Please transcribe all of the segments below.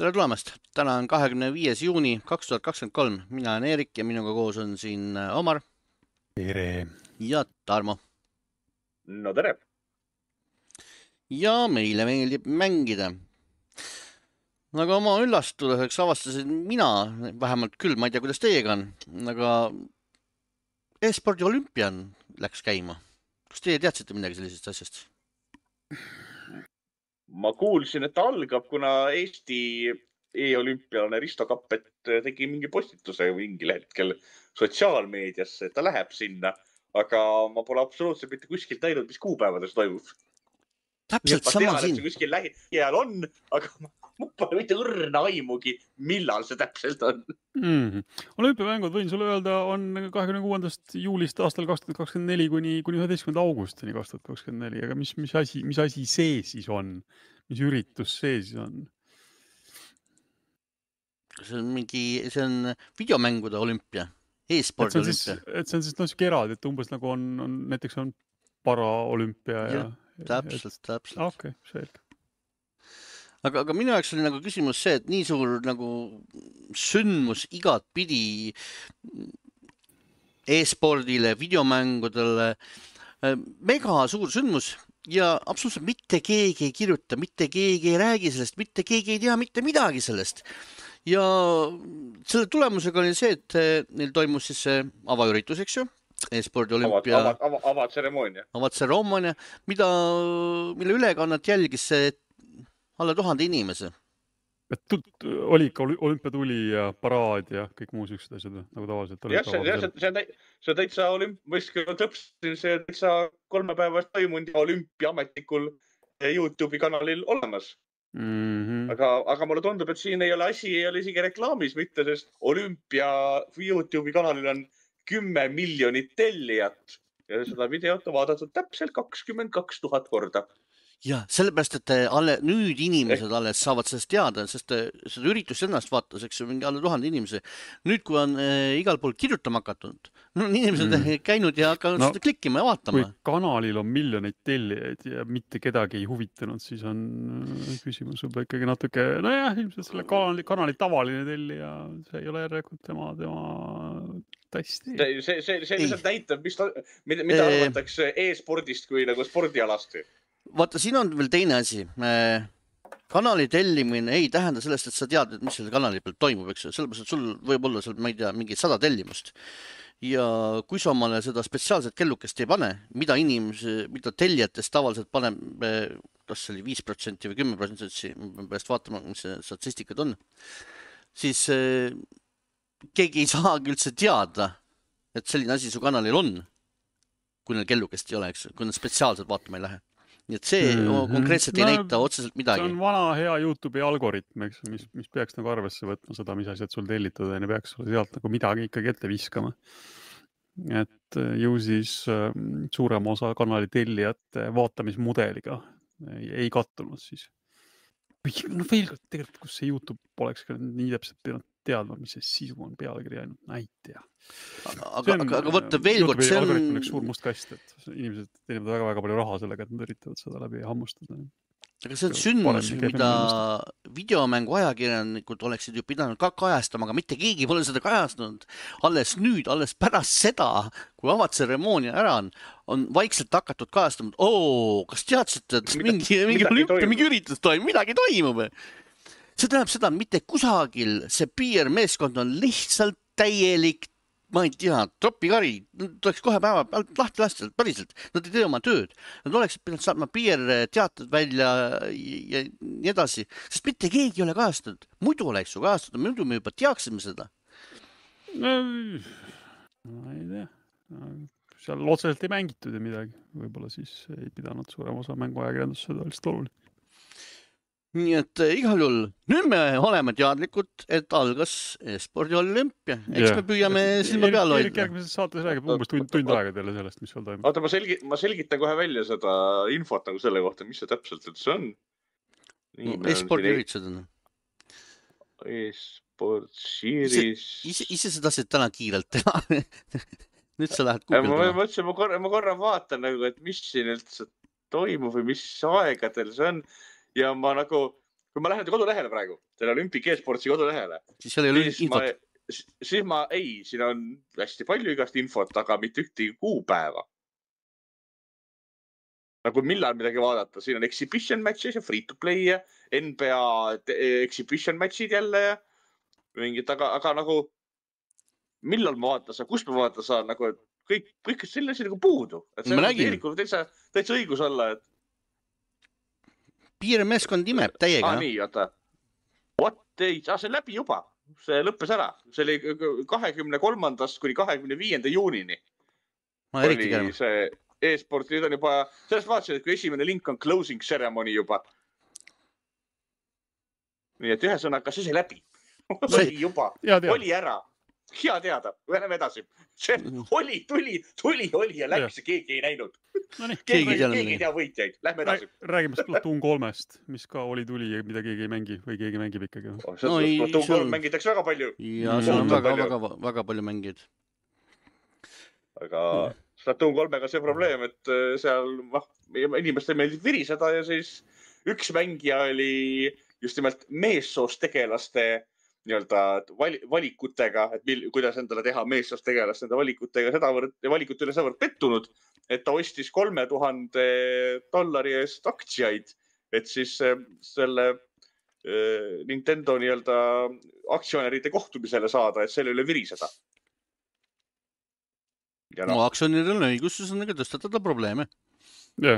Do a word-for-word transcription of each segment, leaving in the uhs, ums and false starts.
Tere tulemast! Täna on kahekümne viies juuni kaks tuhat kakskümmend kolm. Mina olen Eerik ja minuga koos on siin Omar. Tere! Ja Tarmo. No tere! Ja meile meeldib mängida. Aga oma üllastuseks avastasin mina, vähemalt küll, ma ei tea, kuidas teiega on, aga e-spordi olümpian läks käima. Kas teie teadsite midagi sellisest asjast? Ma kuulsin, et ta algab, kuna Eesti e-olümpialane Risto Kappet tegi mingi postituse mingil hetkel sotsiaalmeediasse, et ta läheb sinna, aga ma pole absoluutselt mitte kuskilt näinud, mis kuupäevades toimub. Täpselt ma sama tean, siin. et see kuskil lähiajal on, aga ma pole mitte õrna aimugi, millal see täpselt on. Mm. Olümpiamängud, võin sulle öelda, on kahekümne kuuendast juulist aastal kaks tuhat kakskümmend neli kuni, kuni üheteistkümnenda augustini kaks tuhat kakskümmend neli. Aga mis, mis, asi, mis asi see siis on? Mis üritus see siis on? See on mingi, see on videomängude olümpia, e-spordi olümpia. Et see on siis no, eraldi, et umbes nagu on, on näiteks on paraolümpia ja... ja täpselt, täpselt. Okei, okay, selge. Aga, aga minu jaoks oli nagu küsimus see, et nii suur nagu sündmus igat pidi e-spordile, videomängudele, mega suur sündmus ja absoluutselt mitte keegi ei kirjuta, mitte keegi ei räägi sellest, mitte keegi ei tea mitte midagi sellest. Ja selle tulemusega oli see, et neil toimus siis see avaüritus, eks ju, e-spordi olümpia. Avad, avad, avad tseremoonia. Avad tseremoonia, mida, mille ülekannat jälgis see alla tuhande inimese. Et oli ikka olümpiatuli ja paraad ja kõik muu sellised asjad, nagu tavaliselt oli. Jah, see, see, see, on, see täitsa olümpiaskõl tõpsin, see täitsa kolme päevast toimunud olümpia ametnikul YouTube'i kanalil olemas. Mm-hmm. Aga, aga mulle tundub, et siin ei ole asi, ei ole isegi reklaamis mitte, sest olümpia YouTube'i kanalil on kümme miljonit tellijat ja seda videot on vaadatud täpselt kakskümmend kaks tuhat korda. Ja, sellepärast, et alle, nüüd inimesed eh. alles saavad sellest teada, sest seda üritust ennast vaatas, eks ju, mingi alle tuhande inimese. Nüüd, kui on äh, igal pool kirjutama hakatud, no inimesed mm. käinud ja hakkavad no, seda klikkima ja vaatama. Kui kanalil on miljoneid tellijaid ja mitte kedagi ei huvitanud, siis on küsimus võib ikkagi natuke, no jah, ilmselt selle kanali, kanali tavaline tellija, see ei ole järelikult tema, tema tästi. See, see, see, see lihtsalt näitab, mis ta, mida, mida e... arvatakse e-spordist kui nagu spordialasti. Vaata, siin on veel teine asi. Kanali tellimine ei tähenda sellest, et sa tead, mis selle kanali peal toimub, eks. Sellepärast, et sul võib olla seal, ma ei tea, mingi sada tellimust. Ja kui sa omale seda spetsiaalset kellukest ei pane, mida inimese, mida tellijatest tavaliselt paneb, kas see oli viis protsenti või kümme protsenti, ma pärast vaatama, mis see statistikad on, siis keegi ei saagi üldse teada, et selline asi su kanalil on, kui neil kellukest ei ole, eks, kui nad spetsiaalselt vaatama ei lähe. Nii et see mm-hmm. konkreetselt ei no, näita otseselt midagi. See on vana hea YouTube'i algoritm, eks, mis, mis peaks nagu arvesse võtma seda, mis asjad sul tellitud on ja peaks sulle sealt nagu midagi ikkagi ette viskama. Et ju siis äh, suurem osa kanali tellijate vaatamismudeliga ei, ei kattunud siis. No veel kord, tegelikult, kus see YouTube oleks ka nii täpselt pidanud teadma, mis see sisu on pealkiri ainult, näite ja. Aga, on, aga võtta veel kord, see on... algoritm on üks suur must kast, et inimesed teenivad väga-väga palju raha sellega, et nad üritavad seda läbi hammustada. Aga see on sündmus, mida videomängu ajakirjanikud oleksid ju pidanud ka kajastama, aga mitte keegi pole seda kajastanud. Alles nüüd, alles pärast seda, kui avatseremoonia ära on, on vaikselt hakatud kajastama. Oo, kas teadsite, et mida, mingi, mingi olümpia, mingi üritus toimub, midagi toimub? See tähendab seda, mitte kusagil see P R meeskond on lihtsalt täielik, ma ei tea, tropikari, tuleks kohe päeva lahti lasta, päriselt, nad ei tee oma tööd. Nad oleksid pidanud saama P R teatud välja ja nii edasi, sest mitte keegi ei ole kajastatud. Muidu oleks ju kajastatud, muidu me juba teaksime seda. No, ma ei tea. Seal otseselt ei mängitud ja midagi. Võib-olla siis ei pidanud suurem osa mänguajakirjandus seda lihtsalt oluline. Nii et igal juhul, nüüd me oleme teadlikud, et algas e-spordi olümpia. Eks yeah. me püüame silma peale hoida. Erik järgmises saates räägib umbes tund, tund aega teile sellest, mis seal toimub. Oota, ma, selgi, ma selgitan kohe välja seda infot nagu selle kohta, mis see täpselt üldse on. No, e-spordi üritused on. E-sport series. Ise, ise sa tahtsid täna kiirelt teha. Nüüd sa lähed Google ma, mõtlesin, ma, korra, ma korra vaatan, nagu, et mis siin üldse toimub või mis aegadel see on. Ja ma nagu kui ma lähen kodulehele praegu, selle Olympic e-sportsi kodulehele, siis seal ei ole siis ma, siis ma ei, siin on hästi palju igast infot, aga mitte ühtegi kuupäeva. Nagu millal midagi vaadata, siin on exhibition matches ja free to play ja N B A exhibition matchid jälle ja mingid, aga, aga nagu millal ma vaatan saan, kus ma vaatan saan, nagu kõik, kõik selle asi nagu puudu. Et see on tegelikult täitsa, täitsa õigus olla, et piirmeeskond imeb täiega. Ah, nii, oota. What? Ei, ah, see läbi juba. See lõppes ära. See oli kahekümne kolmandast kuni kahekümne viienda juunini. Ma eriti käima. See e-sport, nüüd on juba, sellest vaatasin, et kui esimene link on closing ceremony juba. Nii et ühe sõnaga, see see läbi. Oli juba, oli ära. Hea teada, läheme edasi. See oli, tuli, tuli, oli ja läks ja keegi ei näinud. No nii, keegi, keegi ei tea võitjaid. Lähme edasi. Räägime Splatoon kolmest, mis ka oli tuli ja mida keegi ei mängi või keegi mängib ikkagi. Oh, no, Splatoon kolm mängitakse väga palju. Ja see on väga, väga, väga palju mängid. Aga Splatoon kolmega see probleem, et seal inimestel meeldib viriseda ja siis üks mängija oli just nimelt meessoost tegelaste nii-öelda valikutega, et mil, kuidas endale teha meessoost tegelast nende valikutega sedavõrd, valikut üle sedavõrd pettunud, et ta ostis kolme tuhande dollari eest aktsiaid, et siis selle Nintendo nii-öelda aktsionäride kohtumisele saada, et selle üle viriseda. Ja no, no aktsionäril on õigus, siis on tõstatada probleeme. Jah.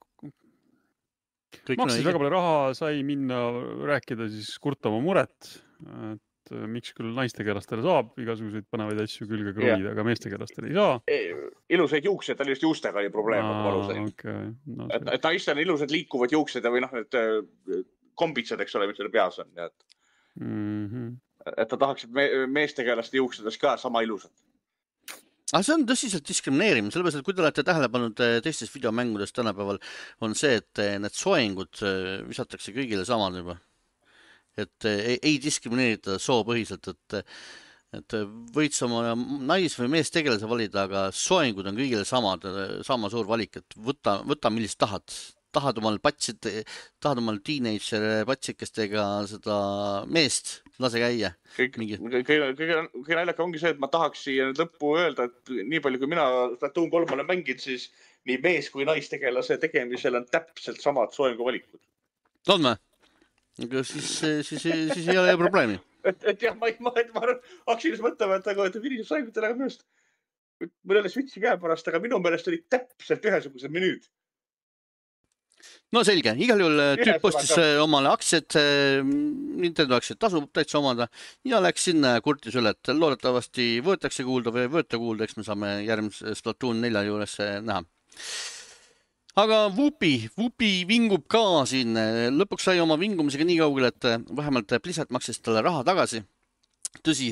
Maksis väga palju raha, sai minna rääkida siis kurtama muret, et miks küll naistegelastele saab igasuguseid panevaid asju külge kruvid, aga meestegelastele ei saa. Ilusaid juuksed, tal just juustega oli probleem. Aa, okay. no, et, et naistel on ilusad liikuvad juuksed ja või noh, need kombitsed, eks ole, mis selle peas on. Et, mm-hmm. et ta tahaks, et me, meestegelaste juuksedes ka sama ilusad. Aga see on tõsiselt diskrimineerimine, sellepärast, et kui te olete tähele pannud teistes videomängudest tänapäeval, on see, et need soengud visatakse kõigile samad juba. Et ei, ei diskrimineerita soopõhiselt, et, et võid sa oma nais- või mees tegelase valida, aga soengud on kõigile samad, sama suur valik, et võta, võta millist tahad. Tahad omal patsid, tahad omal teenager patsikestega seda meest, lase käia. Kõige näljaka ongi see, et ma tahaks siia lõppu öelda, et nii palju kui mina Splatoon kolm olen mänginud, siis nii mees kui naistegelase tegemisel on täpselt samad soengu valikud. On me? Siis, siis, siis, siis ei ole probleemi. Et, et jah, ma, ma, ma haksin mõtlema, et, et viriseb soengutele, aga minust mul ei ole switchi käe pärast, aga minu meelest oli täpselt ühesugused menüüd. No selge, igal juhul tüüp postis omale aktsiad, Nintendo aktsiad tasub täitsa omada ja läks sinna kurtis üle, et loodetavasti võetakse kuulda või võeta kuulda, eks me saame järgmise Splatoon nelja juures näha. Aga Whoopi, Whoopi vingub ka siin, lõpuks sai oma vingumisega nii kaugele, et vähemalt Blizzard maksis talle raha tagasi. Tõsi,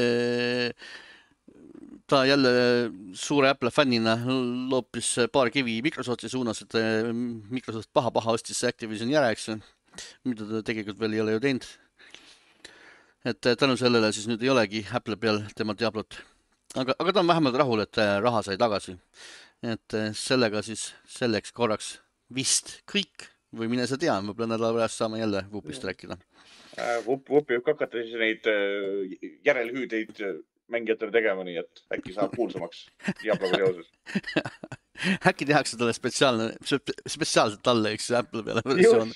ta jälle suure Apple fännina loopis paar kivi Microsofti suunas, et Microsoft paha-paha ostis Activision järe, eks, mida ta tegelikult veel ei ole ju teinud. Et tänu sellele siis nüüd ei olegi Apple peal tema Diablot. Aga, aga ta on vähemalt rahul, et raha sai tagasi. Et sellega siis selleks korraks vist kõik või mine sa tea, võib-olla nädala pärast saame jälle Whoopist rääkida. Whoop võib hakata siis neid järelhüüdeid mängijatele tegema, nii et äkki saab kuulsamaks Diabloga seoses. Äkki tehakse talle spetsiaalne, spetsiaalselt talle, eks Apple peale versioon.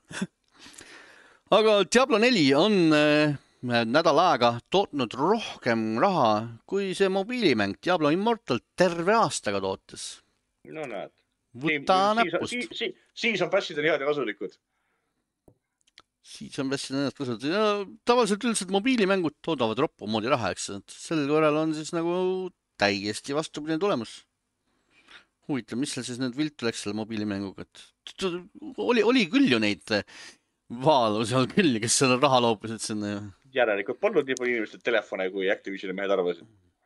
Aga Diablo neli on nädal aega tootnud rohkem raha kui see mobiilimäng Diablo Immortal terve aastaga tootes. No näed. Võta näpust. Siis, siis, siis on passid on head ja kasulikud. Siis on passid on head kasulikud. Ja, tavaliselt üldiselt mobiilimängud toodavad roppu moodi raha, eks. Sel korral on siis nagu täiesti vastupidine tulemus. Huvitav, mis seal siis nüüd viltu läks selle mobiilimänguga? Oli, oli küll ju neid vaalu seal küll, kes selle raha loopisid sinna. Järelikult polnud nii palju inimesed telefone, kui Activisioni mehed arvasid.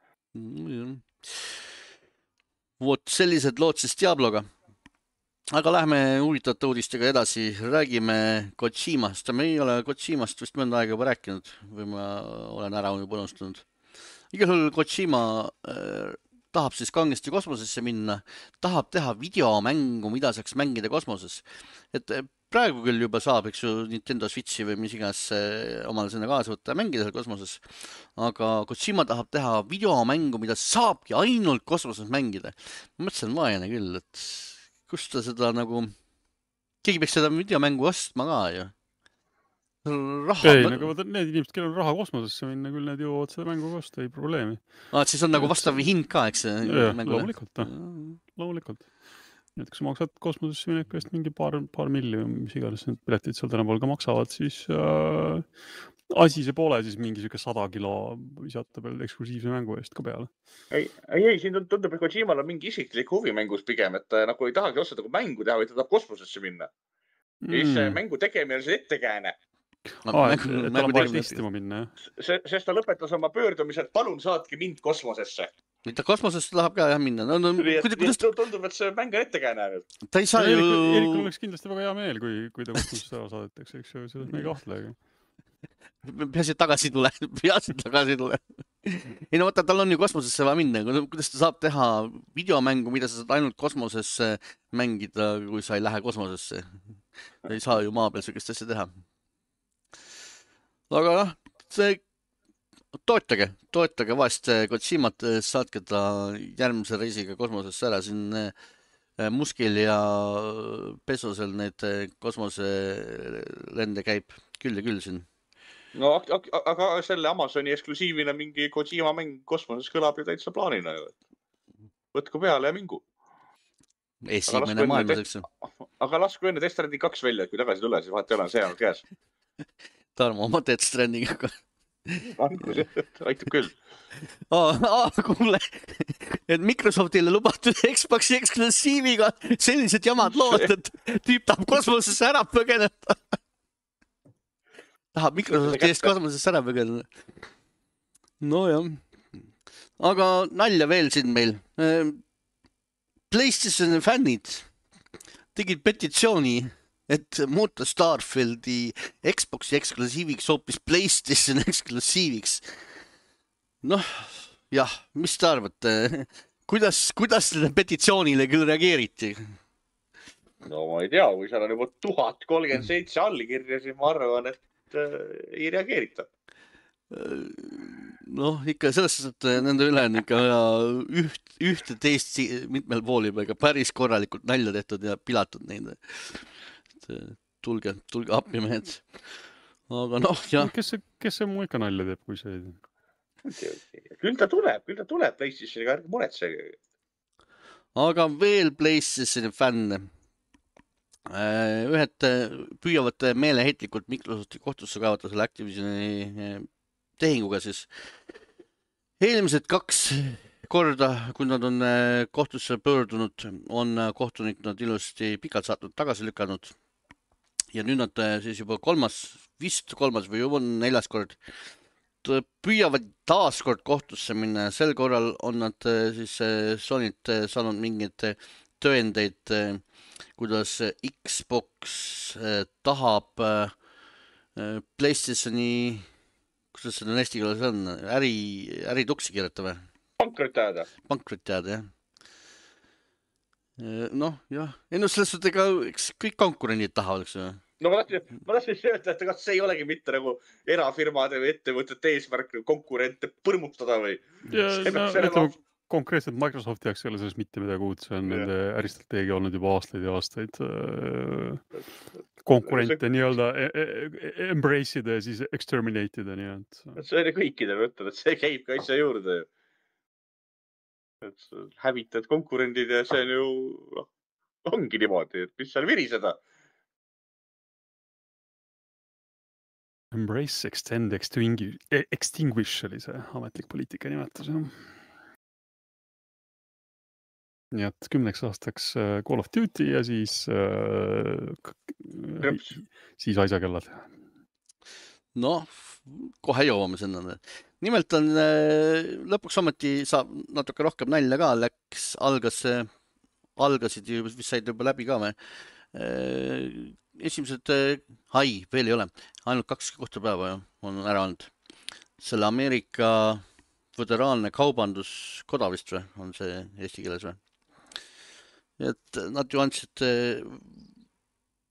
Vot sellised lood siis Diabloga. Aga lähme huvitavate uudistega edasi. Räägime Kojimast. Me ei ole Kojimast vist mõnda aega juba rääkinud või ma olen ära juba unustanud. Igal juhul Kojima äh, tahab siis kangesti kosmosesse minna, tahab teha videomängu, mida saaks mängida kosmoses. Et praegu küll juba saab, eks ju, Nintendo Switchi või mis iganes omale sinna kaasa võtta ja mängida seal kosmoses. Aga Kojima tahab teha videomängu, mida saabki ainult kosmoses mängida. Ma mõtlesin vaene küll, et kust ta seda nagu... Keegi peaks seda videomängu ostma ka ju. Raha... Ei, nagu võtta need inimesed, kellel on raha kosmosesse minna, küll need jõuavad seda mängu kosta, ei probleemi. Ah, siis on nagu vastav hind ka, eks? Ja, loomulikult, ta. loomulikult. Et kui sa maksad kosmosesse mineku eest mingi paar, paar milli, mis iganes need piletid seal tänapäeval ka maksavad, siis äh, asi see pole siis mingi siuke sada kilo visata peal eksklusiivse mängu eest ka peale. Ei, ei, ei siin tundub, et Kojimal on mingi isiklik huvimängus pigem, et ta nagu ei tahagi osta nagu mängu teha, või ta tahab kosmosesse minna. Ja siis mm. mängu tegemine on see ettekääne. Aa, et tal on vaja testima minna, jah? Sest ta lõpetas oma pöördumised, palun saatke mind kosmosesse. Ta kosmosesse tahab ka jah minna. No, no, kuidas... Tundub, et see mäng on ettekääne. Ta ei saa ju... Erikul oleks kindlasti väga hea meel, kui, kui ta kosmosesse ära saadetakse, eks ju, sellest me ei kahtle. Peaasi tagasi tule, peaasi tagasi tule. Ei no võtta, tal on ju kosmosesse vaja minna. Kuidas ta saab teha videomängu, mida sa saad ainult kosmosesse mängida, kui sa ei lähe kosmosesse? Ei saa ju maa peal sellist asja teha. Aga noh, see toetage, toetage vahest Kojimat, saatke ta järgmise reisiga kosmosesse ära. Siin Muskil ja Pesosel need kosmoselende käib küll ja küll siin. No aga selle Amazoni eksklusiivina mingi Kojima mäng kosmoses kõlab ju täitsa plaanina. Võtku peale ja mingu. Esimene maailmas, eks. Aga lasku enne Death Stranding kaks välja, kui tagasi tule, siis vahet ei ole, see on käes. Tarmo oma Death Strandingiga. Aitab küll. Aa, aa, kuule, et Microsoftile lubatud Xboxi eksklusiiviga sellised jamad lood, et tüüp tahab kosmosesse ära põgeneda. Tahab Microsofti eest kosmosesse ära põgeneda. No jah. Aga nalja veel siin meil. PlayStation fännid tegid petitsiooni, et muuta Starfieldi Xboxi eksklusiiviks hoopis PlayStation eksklusiiviks. Noh, jah, mis te arvate? Kuidas, kuidas selle petitsioonile küll reageeriti? No ma ei tea, kui seal on juba tuhat kolmkümmend seitse allikirja, siis ma arvan, et äh, ei reageerita. Noh, ikka selles, et nende üle on ikka üht, ühte teist mitmel pool juba ikka päris korralikult nalja tehtud ja pilatud neid. Tulge, tulge appi mehed. Aga noh, jah. Kes see, kes see muu ikka nalja teeb, kui see... Küll ta tuleb, küll ta tuleb PlayStationiga, ärge muretsege. Aga veel PlayStationi fänne. Ühed püüavad meeleheitlikult Microsofti kohtusse kaevata selle Activisioni tehinguga siis. Eelmised kaks korda, kui nad on kohtusse pöördunud, on kohtunik nad ilusti pikalt saatnud tagasi lükanud. Ja nüüd nad siis juba kolmas, vist kolmas või juba neljas kord püüavad taas kord kohtusse minna. Sel korral on nad siis Sonyt saanud mingid tõendeid, kuidas Xbox tahab PlayStationi, kuidas seda eesti keeles on, äri, äri tuksi kirjuta või? Pankrot jääda. Pankrot jääda, jah. Noh, jah. Ennus selles suhtes ka kõik konkurendid tahavad, eks ju. No ma tahtsin, ma tahtsin öelda, et kas see ei olegi mitte nagu erafirmade või ettevõtete eesmärk konkurente põrmutada või? Ja, no, ütleme, konkreetselt Microsofti jaoks ei ole selles mitte midagi uut, see on ja. Nende äristrateegia olnud juba aastaid ja aastaid konkurente nii-öelda embrace ida ja siis exterminate ida, nii et... See oli kõikidel võttud, et see käib ka asja juurde. Et hävitad konkurendid ja see on ju no, ongi niimoodi, et mis seal viriseda. Embrace, extend, extinguish oli see ametlik poliitika nimetus. Nii et kümneks aastaks Call of Duty ja siis äh, siis aisakellad. No, kohe jõuame sinna. Nimelt on äh, lõpuks ometi saab natuke rohkem nalja ka, läks, algas, algasid, mis said juba läbi ka või? Äh, esimesed, ai, veel ei ole, ainult kaks kohtupäeva on ära olnud. Selle Ameerika föderaalne kaubanduskoda vist või, on see eesti keeles või? Et nad ju andsid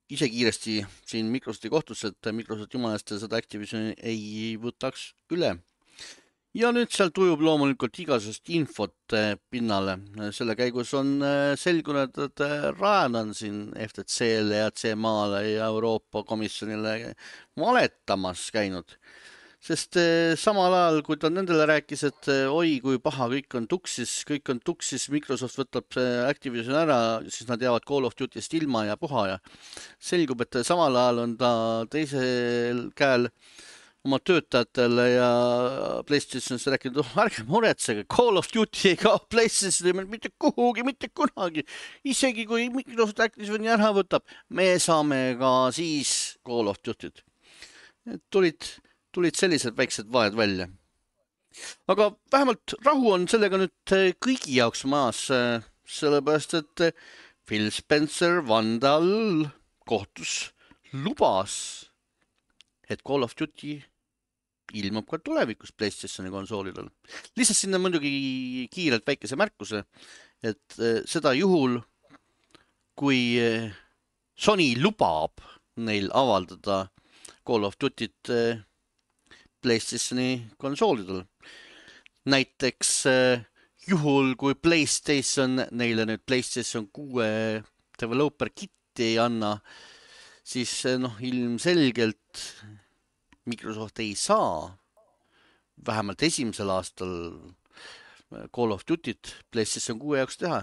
ise kiiresti siin Microsofti kohtusse, et Microsoft jumalast seda Activisioni ei võtaks üle. Ja nüüd sealt ujub loomulikult igasugust infot pinnale. Selle käigus on selgunud, et Ryan on siin F T C-le ja C M A-le ja Euroopa Komisjonile valetamas käinud. Sest samal ajal, kui ta nendele rääkis, et oi, kui paha, kõik on tuksis, kõik on tuksis, Microsoft võtab Activision ära, siis nad jäävad Call of Duty'st ilma ja puha ja selgub, et samal ajal on ta teisel käel oma töötajatele ja PlayStationist rääkinud, oh, ärge muretsege, Call of Duty ei kao PlayStationil mitte kuhugi, mitte kunagi. Isegi kui Microsoft Activisioni ära võtab, me saame ka siis Call of Duty't. Tulid, tulid sellised väiksed vahed välja. Aga vähemalt rahu on sellega nüüd kõigi jaoks maas, sellepärast, et Phil Spencer Vandal kohtus lubas, et Call of Duty ilmub ka tulevikus PlayStationi konsoolidel. Lihtsalt sinna muidugi kiirelt väikese märkuse, et seda juhul, kui Sony lubab neil avaldada Call of Duty't PlayStationi konsoolidel. Näiteks juhul, kui PlayStation neile nüüd PlayStation kuue developer kitti ei anna, siis noh, ilmselgelt Microsoft ei saa vähemalt esimesel aastal Call of Duty't PlayStation kuue jaoks teha.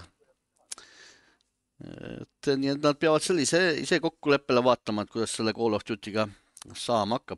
Et, nii et nad peavad sellise ise kokkuleppele vaatama, et kuidas selle Call of Duty'ga saama hakkab.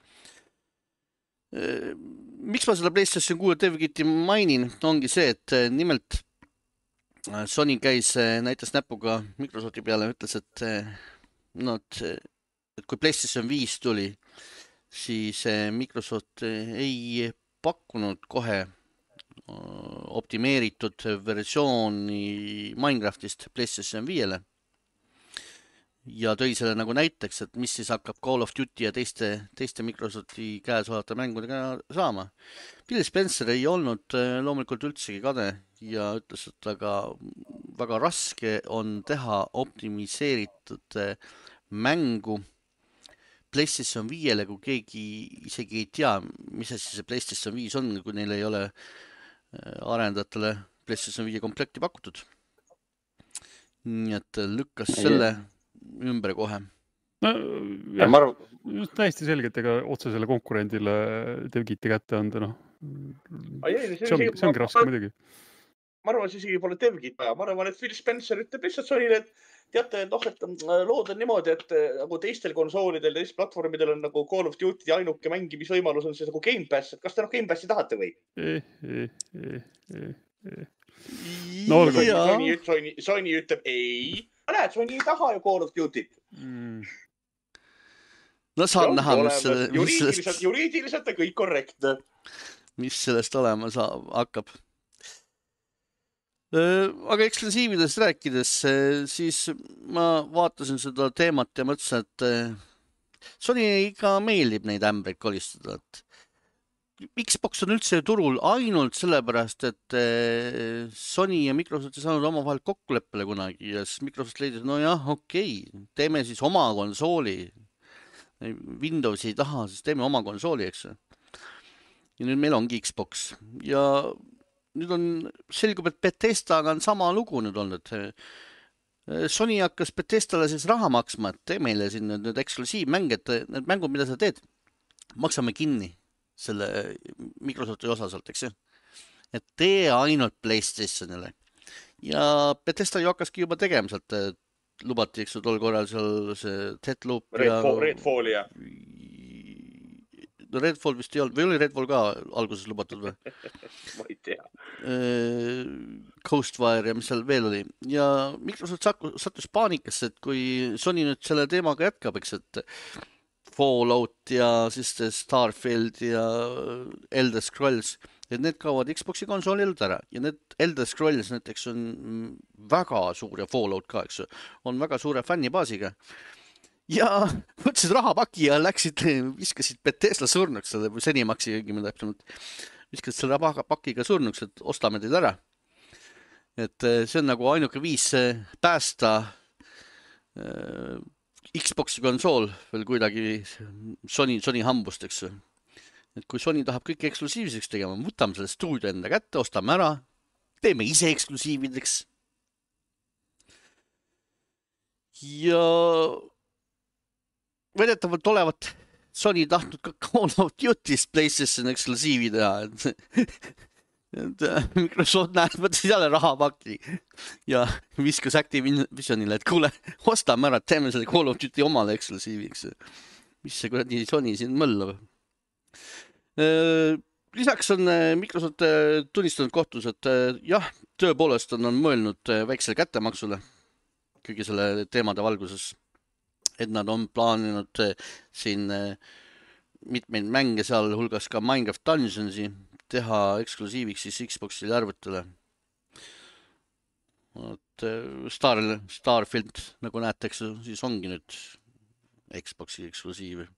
Miks ma seda PlayStation kuue dev-kiti mainin, ongi see, et nimelt Sony käis näitas näpuga Microsofti peale ja ütles, et, no, et, et kui PlayStation viis tuli, siis Microsoft ei pakkunud kohe optimeeritud versiooni Minecraftist PlayStation viiele ja tõi selle nagu näiteks, et mis siis hakkab Call of Duty ja teiste, teiste Microsofti käes olevate mängudega saama. Phil Spencer ei olnud loomulikult üldsegi kade ja ütles, et väga, väga raske on teha optimiseeritud mängu PlayStation viiele, kui keegi isegi ei tea, mis see PlayStation viis on, kui neil ei ole arendajatele PlayStation viie komplekti pakutud. Nii et lükkas selle ümber kohe. No, jah, ma arvan, täiesti selgelt, ega otsesele konkurendile dev-kiti kätte anda, noh. See on, see ongi raske muidugi. Ma arvan, see isegi pole dev-kit vaja. Ma arvan, et Phil Spencer ütleb lihtsalt Sonyle, et teate, noh, et lood on niimoodi, et nagu teistel konsoolidel ja teistel platvormidel on nagu Call of Duty ainuke mängimisvõimalus on see nagu Game Pass. Et kas te noh Game Passi tahate või? Eh, eh, eh, eh, eh. No, Sony, Sony, Sony ütleb ei. Näed, Sony ei taha ju Call of Duty't. Mm. No saan näha, mis, mis juriidiliselt, sellest... juriidiliselt on kõik korrektne. Mis sellest olema saab, hakkab. Aga eksklusiividest rääkides, siis ma vaatasin seda teemat ja mõtlesin, et Sony ikka meeldib neid ämbreid kolistada. Xbox on üldse turul ainult sellepärast, et Sony ja Microsoft ei saanud omavahel kokkuleppele kunagi ja siis Microsoft leidis, no jah, okei, teeme siis oma konsooli. Windows ei taha, siis teeme oma konsooli, eks. Ja nüüd meil ongi Xbox ja nüüd on selgub, et Bethesdaga on sama lugu nüüd olnud. Sony hakkas Bethesdale siis raha maksma, et tee meile siin nüüd, nüüd eksklusiivmäng, et need mängud, mida sa teed, maksame kinni selle Microsofti osa sealt, eks ju. Et tee ainult PlayStationile. Ja Bethesda ju hakkaski juba tegema sealt, lubati, eks ju, tol korral seal see Deathloop Redfall, ja... Redfall, ja. No Redfall vist ei olnud, või oli Redfall ka alguses lubatud või? Ma ei tea. Ghostwire ja mis seal veel oli. Ja Microsoft sattus paanikasse, et kui Sony nüüd selle teemaga jätkab, eks, et Fallout ja siis Starfield ja Elder Scrolls, et need kaovad Xboxi konsoolilt ära. Ja need Elder Scrolls näiteks on väga suur ja Fallout ka, eks, on väga suure fännibaasiga. Ja võtsid rahapaki ja läksid, viskasid Bethesda surnuks selle, või senimaksi õigem täpsemalt, viskasid selle rahapakiga surnuks, et ostame teid ära. Et see on nagu ainuke viis päästa Xboxi konsool veel kuidagi Sony, Sony hambust, eks. Et kui Sony tahab kõik eksklusiivseks tegema, võtame selle stuudio enda kätte, ostame ära, teeme ise eksklusiivideks. Ja vedetavalt olevat Sony tahtnud ka Call of Duty'st PlayStation eksklusiivi teha, et, et Microsoft näeb, võttis jälle rahapakki ja viskas Activisionile, et kuule, ostame ära, teeme selle Call of Duty omale eksklusiiviks. Mis see kuradi Sony siin mõllab? Lisaks on Microsoft tunnistanud kohtus, et jah, tõepoolest on, on mõelnud väiksele kättemaksule kõigi selle teemade valguses, et nad on plaaninud siin mitmeid mänge, seal hulgas ka Minecraft Dungeonsi, teha eksklusiiviks siis Xboxile arvutile. Star, Starfield, nagu näete, siis ongi nüüd Xboxi eksklusiivi.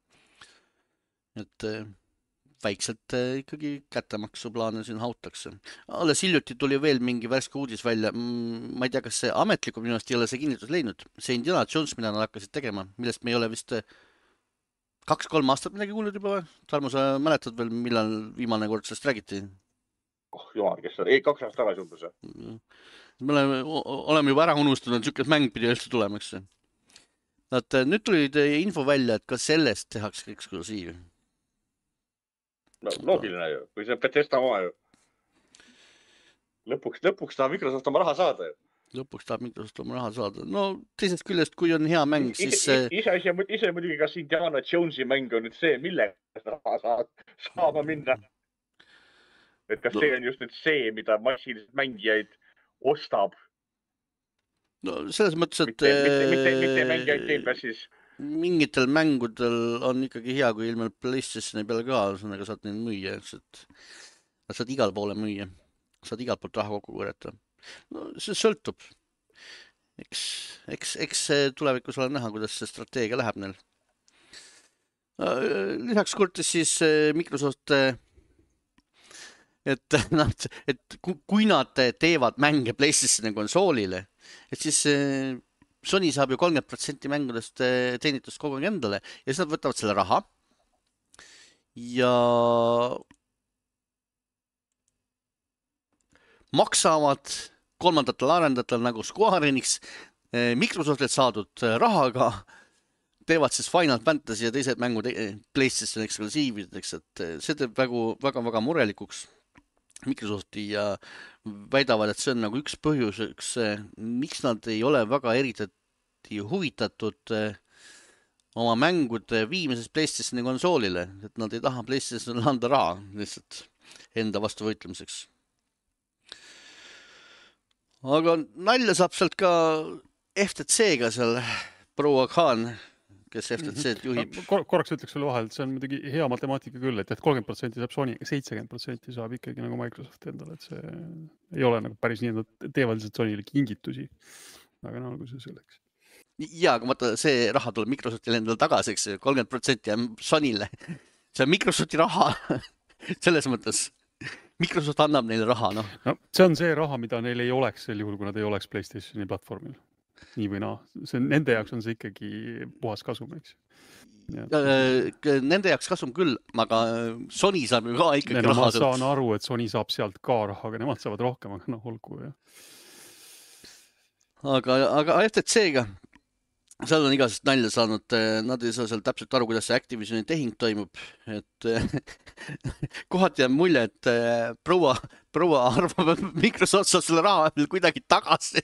Et väikselt ikkagi kättemaksuplaane siin hautakse. Alles hiljuti tuli veel mingi värske uudis välja. Ma ei tea, kas see ametlikult minu arust ei ole see kinnitus leidnud. See Indiana Jones, mida nad hakkasid tegema, millest me ei ole vist kaks-kolm aastat midagi kuulnud juba. Tarmo, sa mäletad veel, millal viimane kord sellest räägiti? Oh, jumal, kes on? Ei, kaks aastat tagasi umbes. Me oleme, oleme juba ära unustanud, niisugune mäng pidi üldse tulemaks. Nad, nüüd tulid info välja, et ka sellest tehakse eksklusiivi. No, loogiline ju, kui see Bethesda oma ju. Lõpuks, lõpuks tahab Microsoft oma raha saada ju. Lõpuks tahab Microsoft oma raha saada. No teisest küljest, kui on hea mäng, siis... Ise, ise, ise muidugi kas Indiana Jonesi mäng on nüüd see, mille raha saab, saama minna. Et kas no. See on just nüüd see, mida massiliselt mängijaid ostab? No selles mõttes, et... Mitte, mitte, mitte, mitte mängijaid teeb siis... Mingitel mängudel on ikkagi hea, kui ilmel PlayStationi peale ka, aga saad neid müüa, et saad igal poole müüa, saad igalt poolt raha kokku korjata. No, see sõltub. Eks, eks, eks tulevikus ole näha, kuidas see strateegia läheb neil. Lisaks kurtis siis Microsoft, et, nad, et kui nad teevad mänge PlayStationi konsoolile, et siis... Sony saab ju kolmkümmend protsenti mängudest teenitust kogu aeg endale ja siis nad võtavad selle raha ja maksavad kolmandatel arendatel nagu Square Enix Microsoftilt saadud rahaga, teevad siis Final Fantasy ja teised mängud PlayStation eksklusiivideks, et see teeb väga, väga, väga murelikuks Microsofti ja väidavad, et see on nagu üks põhjuseks, miks nad ei ole väga eritati huvitatud oma mängude viimisest PlayStationi konsoolile, et nad ei taha PlayStationile anda raha lihtsalt enda vastu võitlemiseks. Aga nalja saab sealt ka F T C-ga seal proua Khan, kes F T C-d juhib. Kor korraks ütleks sulle vahel, et see on muidugi hea matemaatika küll, et kolmkümmend protsenti saab Sony, seitsekümmend protsenti saab ikkagi nagu Microsoft endale, et see ei ole nagu päris nii, et nad teevad lihtsalt Sonyle kingitusi. Aga no, nagu see selleks. Ja, aga vaata, see raha tuleb Microsoftile endale tagasi, eks kolmkümmend protsenti ja Sonyle. See on Microsofti raha selles mõttes. Microsoft annab neile raha, noh. No, see on see raha, mida neil ei oleks sel juhul, kui nad ei oleks PlayStationi platvormil. Nii või naa. See, nende jaoks on see ikkagi puhas kasum, eks. Ja. Nende jaoks kasum küll, aga Sony saab ju ka ikkagi no, raha. Ma saan aru, et Sony saab sealt ka raha, aga nemad saavad rohkem, aga noh, olgu. Ja. Aga, aga F T C-ga, seal on igasest nalja saanud, nad ei saa seal täpselt aru, kuidas see Activisioni tehing toimub, et kohati jääb mulje, et proua, proua arvab, et Microsoft saab selle raha veel kuidagi tagasi.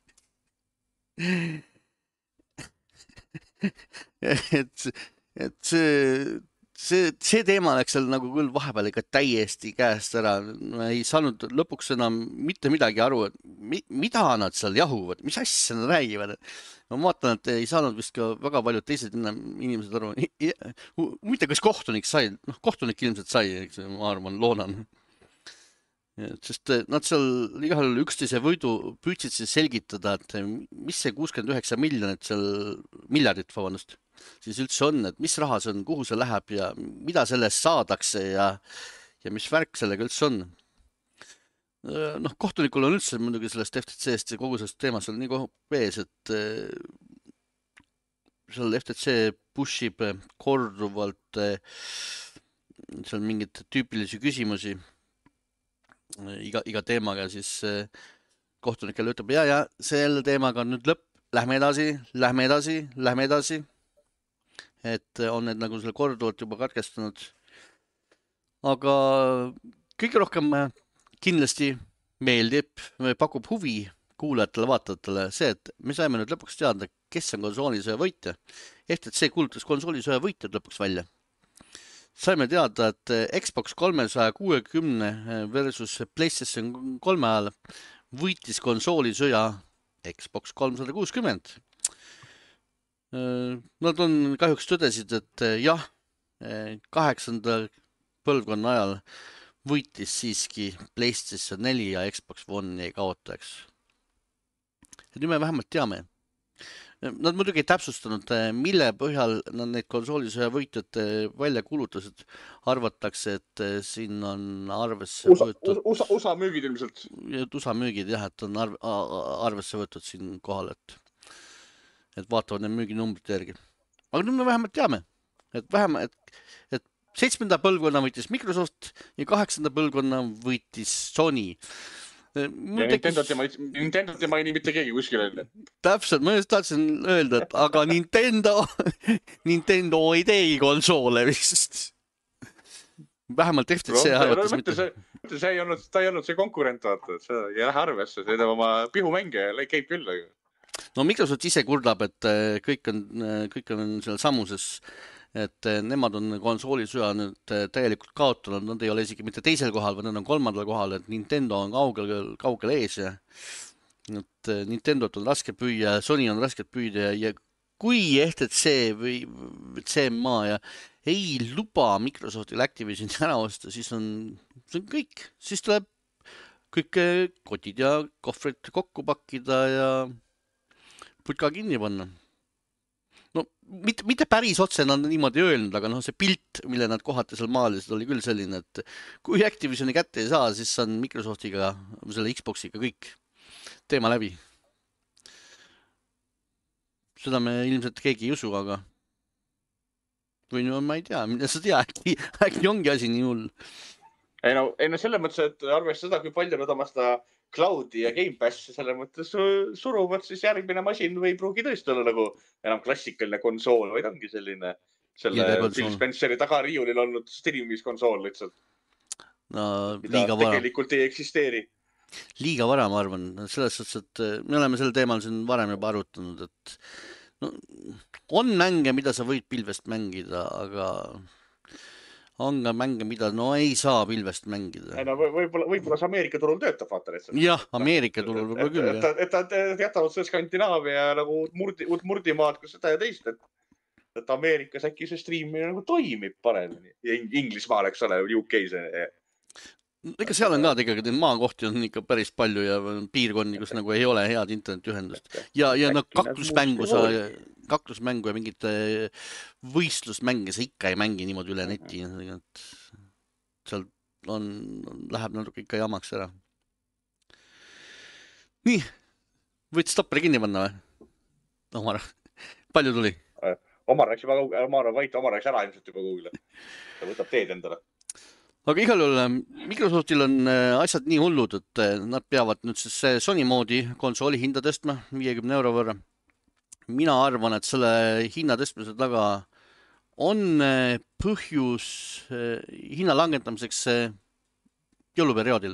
et, et see, see, see teema läks seal nagu küll vahepeal ikka täiesti käest ära. Ma ei saanud lõpuks enam mitte midagi aru, et mi, mida nad seal jahuvad, mis asja nad räägivad. Ma vaatan, et ei saanud vist ka väga paljud teised inimesed aru. Mitte kas kohtunik sai, noh, kohtunik ilmselt sai, eks, ma arvan, loonan. Sest nad seal igahel üksteise võidu püüdsid siis selgitada, et mis see kuuskümmend üheksa miljonit seal, miljardit, vabandust, siis üldse on, et mis raha see on, kuhu see läheb ja mida sellest saadakse ja, ja mis värk sellega üldse on. Noh, kohtunikul on üldse muidugi sellest F T C-st ja kogu sellest teemast on nii kogu pees, et seal F T C pushib korduvalt seal mingid tüüpilisi küsimusi iga, iga teemaga, siis kohtunikele ütleb, ja, ja selle teemaga on nüüd lõpp, lähme edasi, lähme edasi, lähme edasi. Et on need nagu selle korduvalt juba katkestanud. Aga kõige rohkem kindlasti meeldib, pakub huvi kuulajatele, vaatajatele see, et me saime nüüd lõpuks teada, kes on konsoolisõja võitja. F T C kuulutas konsoolisõja võitjad lõpuks välja. Saime teada, et Xbox kolmesaja kuuekümne versus PlayStation kolme ajal võitis konsoolisõja Xbox kolmsada kuuskümmend. Nad on kahjuks tõdesid, et jah, kaheksanda põlvkonna ajal võitis siiski PlayStation neli ja Xbox One jäi kaotajaks. Ja nüüd me vähemalt teame. Nad muidugi ei täpsustanud, mille põhjal nad neid konsoolisõja võitjad välja kuulutasid. Arvatakse, et siin on arvesse USA, võetud... USA, USA müügid ilmselt. USA müügid, jah, et on arv, arvesse võetud siin kohal, et, et vaatavad need müüginumbrid järgi. Aga nüüd me vähemalt teame, et vähemalt, et, et seitsmenda põlvkonna võitis Microsoft ja kaheksanda põlvkonna võitis Sony. Ja Nintendo tema, Nintendo tema ei nii mitte keegi kuskil enne. Täpselt, ma just tahtsin öelda, et aga Nintendo, Nintendo ei teegi konsoole vist. Vähemalt F T C no, arvates no, mitte. See, see ei olnud, ta ei olnud see konkurent, vaata, see ei lähe arvesse, see teeb oma pihumänge ja käib küll. No Microsoft ise kurdab, et kõik on, kõik on seal samuses, et nemad on konsoolisõja nüüd täielikult kaotanud, nad ei ole isegi mitte teisel kohal, või nad on kolmandal kohal, et Nintendo on kaugel, kaugel ees ja et Nintendot on raske püüa, Sony on raske püüda ja kui F T C või C M A ja ei luba Microsoftil Activisioni ära osta, siis on, see on kõik, siis tuleb kõik kotid ja kohvrid kokku pakkida ja putka kinni panna. No, mitte, mitte päris otse nad niimoodi öelnud, aga no see pilt, mille nad kohati seal maalisid, oli küll selline, et kui Activisioni kätte ei saa, siis on Microsoftiga, selle Xboxiga kõik teema läbi. Seda me ilmselt keegi ei usu, aga või no ma ei tea, mida sa tea, äkki, äkki ongi asi nii hull. Ei no, ei no selle mõttes, et arvest seda, kui palju nad oma seda Cloudi ja Game Passi selle mõttes suruvad, siis järgmine masin või pruugi tõesti olla nagu enam klassikaline konsool, vaid ongi selline selle Phil Spenceri tagariiulil olnud streamimiskonsool lihtsalt. No, mida tegelikult ei eksisteeri. Liiga vara, ma arvan. Selles suhtes, et me oleme selle teemal siin varem juba arutanud, et no, on mänge, mida sa võid pilvest mängida, aga on ka mänge, mida no ei saa pilvest mängida. No, võib-olla, võib-olla see Ameerika turul töötab, vaata lihtsalt. Jah, Ameerika turul võib-olla küll. Et, et, et, et jätavad see Skandinaavia nagu murdi, murdimaad, kus seda ja teist, et, et Ameerikas äkki see streamimine nagu toimib paremini. Ja Inglismaal, eks ole, U K see. Ega seal on ka tegelikult, need maakohti on ikka päris palju ja piirkonni, kus nagu ei ole head internetiühendust. Ja, ja no kaklusmängu sa... kaklusmängu ja mingit võistlusmänge sa ikka ei mängi niimoodi üle neti. Seal on, läheb natuke ikka jamaks ära. Nii, võid stopperi kinni panna või? Omar, palju tuli? Omar läks juba, Omar on vait, Omar läks ära ilmselt juba kuhugile. Ta võtab teed endale. Aga igal juhul Microsoftil on asjad nii hullud, et nad peavad nüüd siis Sony moodi konsooli hinda tõstma viiekümne euro võrra. Mina arvan, et selle hinna tõstmise taga on põhjus hinna langetamiseks jõuluperioodil.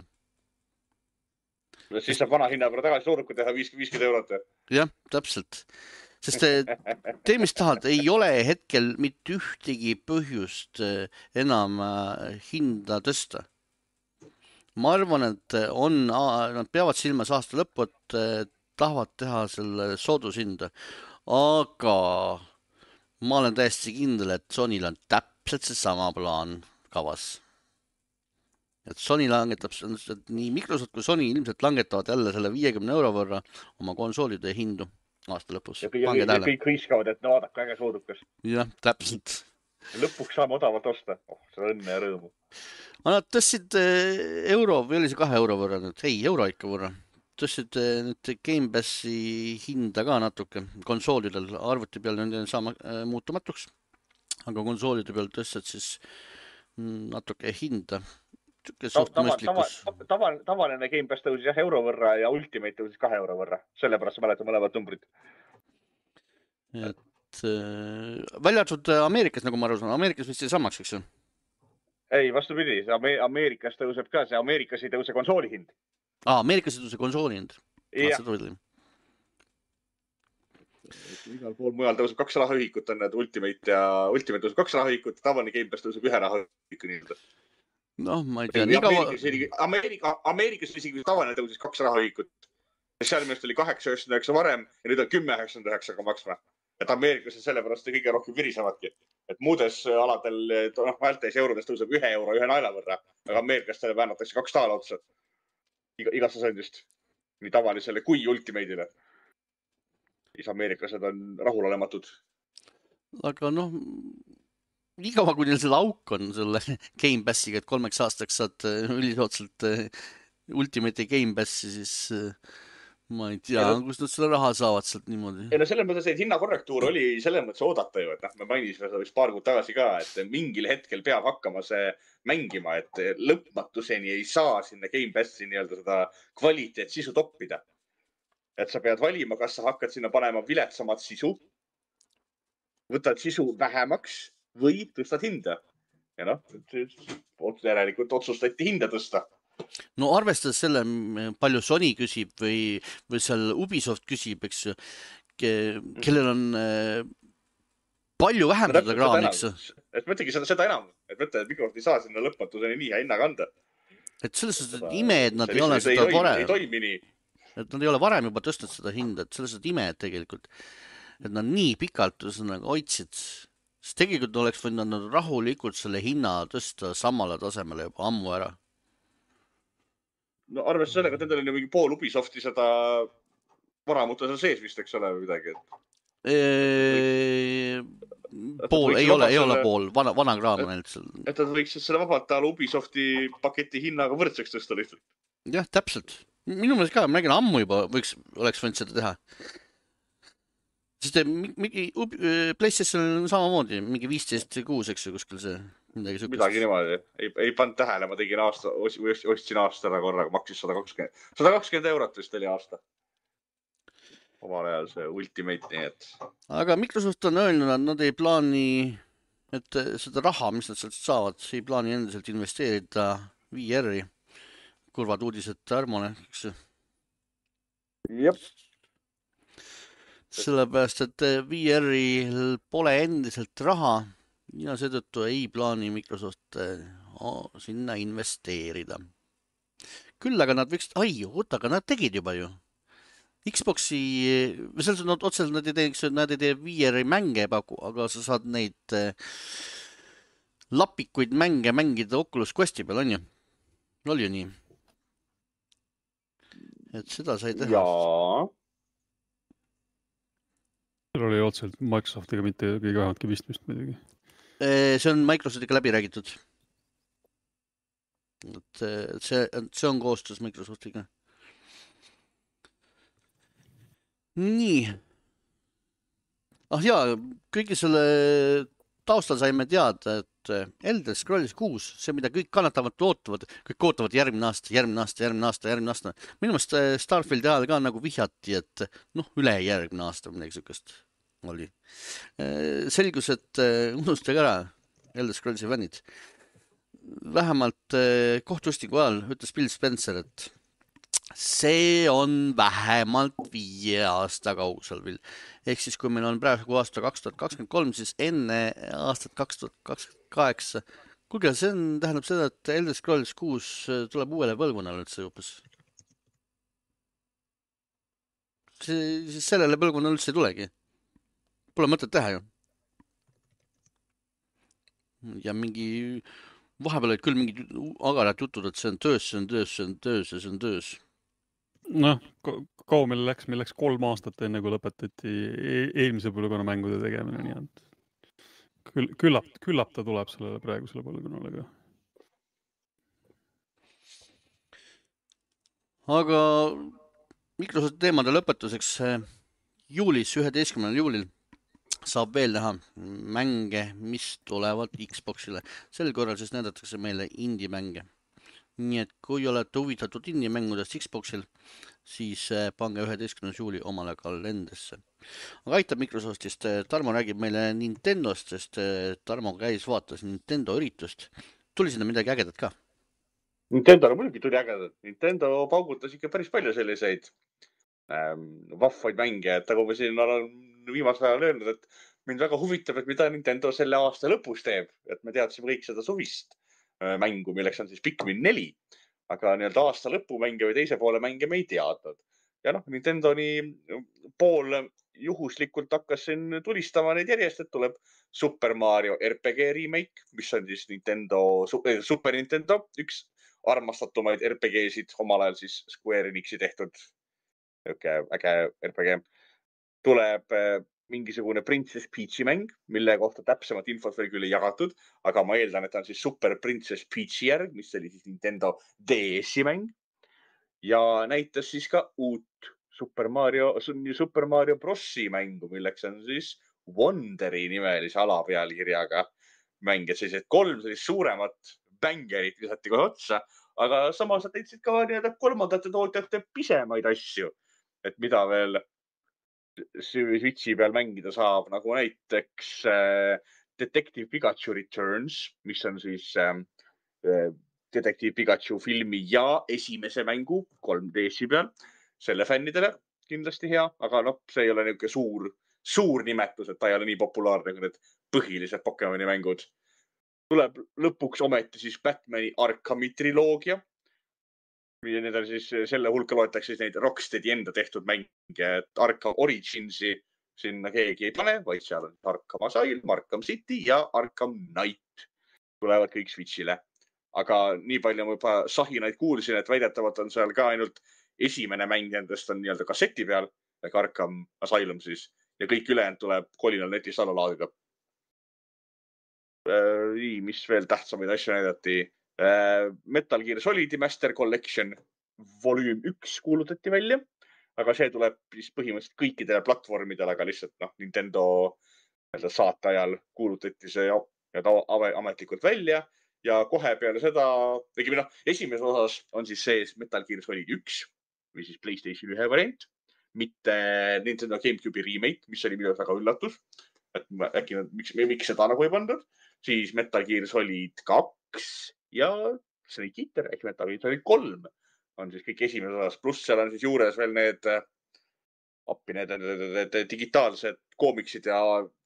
Siis saab vana hinna peale tagasi suuruku teha viiskümmend eurot. Jah, täpselt. Sest te, mis tahad, ei ole hetkel mitte ühtegi põhjust enam hinda tõsta. Ma arvan, et on, nad peavad silmas aasta lõppu, et tahavad teha selle soodushinda, aga ma olen täiesti kindel, et Sonyl on täpselt see sama plaan kavas. Et Sony langetab, et nii Microsoft kui Sony ilmselt langetavad jälle selle viiekümne euro võrra oma konsoolide hindu aasta lõpus. Ja, ja, ja kõik riskavad, et no vaadake äge soodukas. Jah, täpselt. Lõpuks saame odavalt osta. Oh, see on õnne ja rõõmu. Nad tõstsid euro, või oli see kahe euro võrra nüüd? Ei, euro ikka võrra. tõstsid nüüd Game Passi hinda ka natuke konsoolidel, arvuti peal on sama muutumatuks, aga konsoolide peal tõstsid siis natuke hinda. Suht Tava, mõistlikkus. tava, tava, tavaline Game Pass tõusis jah euro võrra ja Ultimate tõusis kahe euro võrra. Sellepärast sa mäletad mõlevad numbrid. Et äh, välja arvatud Ameerikas, nagu ma aru saan, Ameerikas vist see samaks, eks ju? Ei, vastupidi, Ameerikas tõuseb ka, see Ameerikas ei tõuse konsooli hind. Aa, Ameerikas ei tõuse konsooli hind. Ja. Igal pool mujal tõuseb kaks rahaühikut, on need Ultimate ja Ultimate tõuseb kaks rahaühikut, tavaline Game Pass tõuseb ühe rahaühiku nii-öelda. Noh, ma ei tea. Nii kaua... Ameerika, Ameerikas isegi tavaline tõusis kaks rahaühikut. Seal millest oli kaheksa üheksakümmend üheksa varem ja nüüd on kümme üheksakümmend üheksa maksma. Et Ameerikas on sellepärast kõige rohkem virisemadki. Et muudes aladel, noh, vältes eurodes tõuseb ühe euro ühe naela võrra, aga Ameerikas selle väänatakse kaks taala otsa. Iga, igast asendist. Nii tavalisele kui Ultimate'ile. Siis ameeriklased on rahulolematud. Aga noh, nii kaua, kui neil selle auk on selle Game Passiga, et kolmeks aastaks saad ülisootsalt Ultimate Game Passi, siis ma ei tea, no, kus nad selle raha saavad sealt niimoodi. Ei no selles mõttes, et hinnakorrektuur oli selles mõttes oodata ju, et noh, me mainisime seda vist paar kuud tagasi ka, et mingil hetkel peab hakkama see mängima, et lõpmatuseni ei saa sinna Game Passi nii-öelda seda kvaliteet sisu toppida. Et sa pead valima, kas sa hakkad sinna panema viletsamat sisu, võtad sisu vähemaks või tõstad hinda. Ja noh, järelikult otsustati hinda tõsta. No arvestades selle, palju Sony küsib või, või seal Ubisoft küsib, eks ju, kellel on palju vähem seda kraami, eks. Et mõtlegi seda, seda enam, et mõtle, et Microsoft ei saa sinna lõpmatuseni nii hinna kanda. Et selles suhtes ime, et nad ei ole seda varem. Ei toimi nii. Et nad ei ole varem juba tõstnud seda hinda, et selles suhtes ime, et tegelikult, et nad nii pikalt hoidsid. Sest tegelikult oleks võinud nad rahulikult selle hinna tõsta samale tasemele juba ammu ära. No arvest sellega, et nendel on ju mingi pool Ubisofti seda varamuta seal sees vist, eks ole, või midagi. Eee... Pool, ei ole, ei ole pool, vana, vana kraam on seal. Et nad võiks selle vabalt taal Ubisofti paketi hinnaga võrdseks tõsta lihtsalt. Jah, täpselt. Minu meelest ka, ma räägin, ammu juba võiks, oleks võinud seda teha. Sest mingi PlayStation on samamoodi, mingi viisteist kuus, eks ju, kuskil see midagi sükest. Midagi niimoodi. Ei, ei pannud tähele, ma tegin aasta, ostsin aasta ära korraga, maksis sada kakskümmend, sada kakskümmend eurot vist oli aasta. Omal ajal see Ultimate, nii et. Aga Microsoft on öelnud, et nad ei plaani, et seda raha, mis nad sealt saavad, ei plaani endiselt investeerida V R-i. Kurvad uudised Armone, eks ju. Jep. Sellepärast, et V R-il pole endiselt raha ja seetõttu ei plaani Microsoft sinna investeerida. Küll aga nad võiks, ai, oota, aga nad tegid juba ju. Xboxi, selles on otseselt nad ei tee, nad ei tee V R-i mänge paku, aga sa saad neid lapikuid mänge mängida Oculus Questi peal, on ju? Oli ju nii? Et seda sai teha. Jaa. Seal oli otseselt Microsoftiga mitte kõige vähematki pistmist muidugi. See on Microsoftiga läbi räägitud. Et see, see on koostöös Microsoftiga. Nii. Ah jaa, kõigi selle taustal saime teada, et Elder Scrolls kuus, see mida kõik kannatavad ootavad, kõik ootavad järgmine aasta, järgmine aasta, järgmine aasta, järgmine aasta. Minu meelest Starfieldi ajal ka nagu vihjati, et noh, üle järgmine aasta midagi sükest oli. Selgus, et unustage ära Elder Scrollsi fännid. Vähemalt kohtustiku ajal ütles Bill Spencer, et see on vähemalt viie aasta kaugusel veel. Ehk siis, kui meil on praegu aasta kaks tuhat kakskümmend kolm, siis enne aastat kaks tuhat kakskümmend kaheksa. Kuulge, see on, tähendab seda, et Elder Scrolls kuus tuleb uuele põlvkonnale üldse õppes. See, sellele põlvkonnale üldse ei tulegi. Pole mõtet teha ju. Ja mingi, vahepeal olid küll mingi agarad jutud, et see on töös, see on töös, see on töös ja see on töös. Noh, kaua meil läks, meil läks kolm aastat enne, kui lõpetati eelmise põlvkonna mängude tegemine, nii et küll, küllap, küllap ta tuleb sellele praegusele põlvkonnale ka. Aga Microsoft teemade lõpetuseks juulis, üheteistkümnendal juulil saab veel näha mänge, mis tulevad Xboxile. Sel korral siis näidatakse meile indie-mänge. Nii et kui olete huvitatud indie-mängudest Xboxil, siis pange üheteistkümnendal juuli omale kalendrisse. Aga aitab Microsoftist. Tarmo räägib meile Nintendost, sest Tarmo käis vaatas Nintendo üritust. Tuli sinna midagi ägedat ka? Nintendo muidugi tuli ägedat. Nintendo paugutas ikka päris palju selliseid ähm, vahvaid mänge. Et nagu ma siin olen viimasel ajal öelnud, et mind väga huvitab, et mida Nintendo selle aasta lõpus teeb. Et me teadsime kõik seda suvist mängu, milleks on siis Pikmin neli. Aga nii-öelda aasta lõpu mänge või teise poole mänge me ei teadnud. Ja noh, Nintendo nii pool juhuslikult hakkas siin tulistama neid järjest, et tuleb Super Mario R P G remake, mis on siis Nintendo, Super Nintendo, üks armastatumaid R P G-sid, omal ajal siis Square Enixi tehtud äge R P G. Tuleb mingisugune Princess Peach'i mäng, mille kohta täpsemat infot veel küll ei jagatud, aga ma eeldan, et on siis Super Princess Peach'i järg, mis oli siis Nintendo D S-i mäng. Ja näitas siis ka uut Super Mario, Super Mario Brosi mängu, milleks on siis Wonderi nimelise alapealkirjaga mäng. Et sellised kolm sellist suuremat bängerit lisati kohe otsa, aga samas nad teidsid ka nii-öelda kolmandate tootjate pisemaid asju, et mida veel Switchi peal mängida saab, nagu näiteks äh, Detective Pikachu Returns, mis on siis äh, Detective Pikachu filmi ja esimese mängu kolm D S-i peal. Selle fännidele kindlasti hea, aga noh, see ei ole niisugune suur, suur nimetus, et ta ei ole nii populaarne kui need põhilised Pokemoni mängud. Tuleb lõpuks ometi siis Batmani Arkhami triloogia. Need on siis, selle hulka loetakse siis neid Rocksteadi enda tehtud mänge, et Arkham Originsi sinna keegi ei pane, vaid seal on Arkham Asylum, Arkham City ja Arkham Knight tulevad kõik Switchile. Aga nii palju ma juba sahinaid kuulsin, et väidetavalt on seal ka ainult esimene mäng endast on nii-öelda kasseti peal, ehk Arkham Asylum siis, ja kõik ülejäänud tuleb kolinal netist alla laadida. Nii, mis veel tähtsamaid asju näidati? Metal Gear Solid Master Collection volüüm üks kuulutati välja, aga see tuleb siis põhimõtteliselt kõikidele platvormidele, aga lihtsalt noh, Nintendo saate ajal kuulutati see ametlikult välja ja kohe peale seda, tegime noh, esimeses osas on siis sees Metal Gear Solid üks või siis PlayStation ühe variant, mitte Nintendo GameCube'i remake, mis oli minu väga üllatus, et äkki miks, miks seda nagu ei pandud, siis Metal Gear Solid kaks ja Snake Eater ehk Metal Gear Solid kolm on siis kõik esimeses osas, pluss seal on siis juures veel need appi, need, need, need digitaalsed koomiksid ja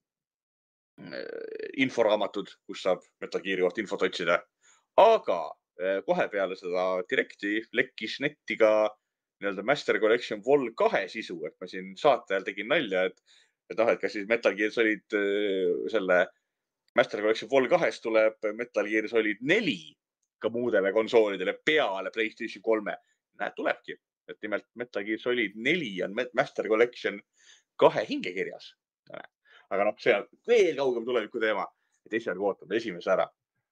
inforaamatud, kus saab Metal Gear'i kohta infot otsida. Aga kohe peale seda direkti lekkis netti ka nii-öelda Master Collection Vol kahe sisu, et ma siin saate ajal tegin nalja, et, et noh, et kas siis Metal Gear Solid selle Master Collection Vol kahest tuleb Metal Gear Solid neli ka muudele konsoolidele peale PlayStation kolme. Näed, tulebki. Et nimelt Metal Gear Solid neli on Master Collection kahe hingekirjas. Aga noh, see on veel kaugem tuleviku teema. Et esialgu ootame esimese ära.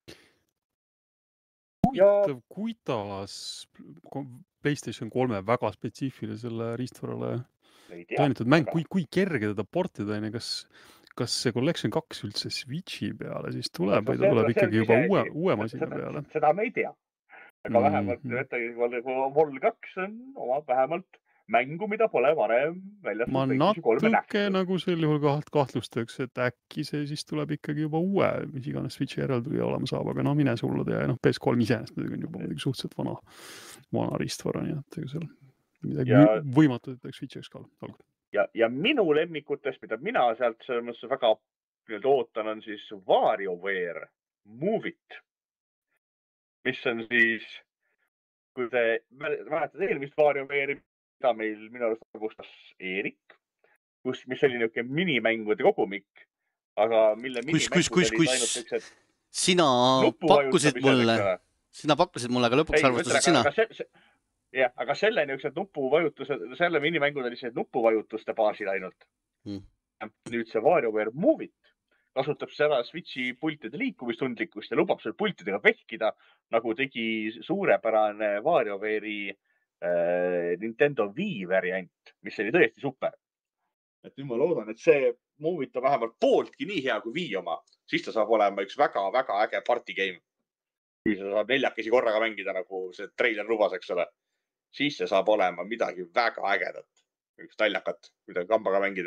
Huvitav, kuidas PlayStation kolme väga spetsiifilisele riistvarale tõenitud mäng, kui, kui kerge teda portida, kas... Kas see Collection kaks üldse Switchi peale siis tuleb või ta tuleb ikkagi juba uue, uue masina peale? Seda me ei tea. Aga vähemalt Vol kaks on oma vähemalt mängu, mida pole varem väljas. Ma natuke nagu sel juhul kahtlustaks, et äkki see siis tuleb ikkagi juba uue, mis iganes Switchi järel tuli olema saab, aga no mine sulle tea. No, P S kolm iseenest on juba midagi suhteliselt vana, vana riistvara, nii et seal midagi ja... võimatu, et Switchiks ka algab. Ja, ja minu lemmikutest, mida mina sealt väga ootan, on siis WarioWare Move It, mis on siis, kui te mäletad eelmist WarioWare'i, mida meil minu arust arvustas Eerik, kus, mis oli niisugune minimängude kogumik, aga mille kus, kus, kus, kus üks, sina pakkusid mulle, sina pakkusid mulle, aga lõpuks ei, arvustasid sina. See, see, jah, aga selle niisugused nupuvajutused, selle minimängud oli see nupuvajutuste baasil ainult. Mm. Nüüd see WarioWare Move It kasutab seda Switchi pultide liikumistundlikkust ja lubab seal pultidega vehkida, nagu tegi suurepärane WarioWare'i äh, Nintendo Wii variant, mis oli tõesti super. Et nüüd ma loodan, et see Movit on vähemalt pooltki nii hea kui Wii oma, siis ta saab olema üks väga-väga äge party game. Kui sa saab neljakesi korraga mängida, nagu see treiler lubas, eks ole, siis see saab olema midagi väga ägedat. Üks naljakat, midagi kambaga mängida.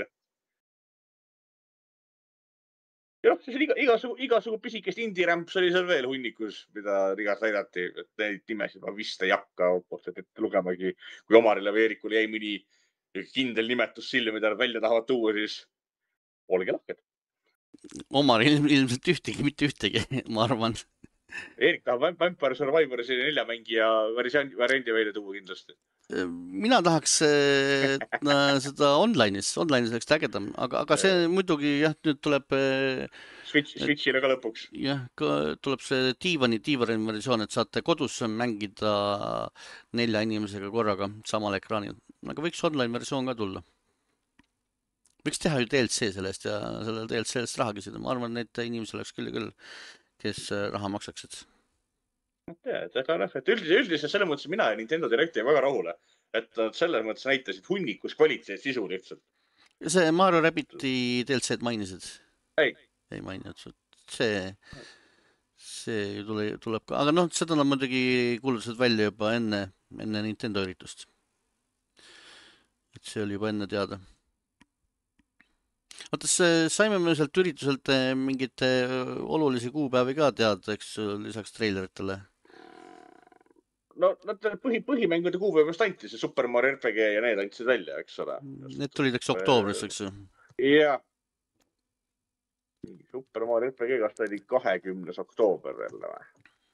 Ja noh, siis iga, igasugu, igasugu pisikest indie-rämps oli seal veel hunnikus, mida rigas näidati. Et neid nimesid ma vist ei hakka otseselt ette lugemagi. Kui Omarile või Eerikule jäi mõni kindel nimetus silme, mida nad välja tahavad tuua, siis olge lahked. Omar ilmselt ühtegi, mitte ühtegi, ma arvan. Eerik tahab Vampire Survivori nelja mängija variandi välja tuua kindlasti. Mina tahaks seda online'is, online'is oleks ägedam, aga, aga see muidugi jah, nüüd tuleb Switch, Switchile ka lõpuks. Jah, tuleb see Diivani, Diivani versioon, et saate kodus mängida nelja inimesega korraga samal ekraanil. Aga võiks online versioon ka tulla. Võiks teha ju D L C sellest ja selle D L C-st raha küsida. Ma arvan, et inimesed oleks küll küll, kes raha maksaksid. Ja, et, et üldiselt selles mõttes mina ja Nintendo Directi väga rahule, et selles mõttes näitasid hunnikus kvaliteet sisu lihtsalt. See Mario Rabbiti D L C-d mainisid? Ei. Ei maininud. See, see tule, tuleb ka, aga noh, seda nad muidugi kuulutasid välja juba enne, enne Nintendo üritust. Et see oli juba enne teada. Vaata, saime me sealt ürituselt mingid olulisi kuupäevi ka teada, eks lisaks treileritele. No, nad põhi, põhimängude kuupäevast anti, see Super Mario R P G ja need andsid välja, eks ole. Need tulid eks oktoobris, eks ju? Jah. Super Mario R P G, kas ta oli kahekümnes oktoober jälle või?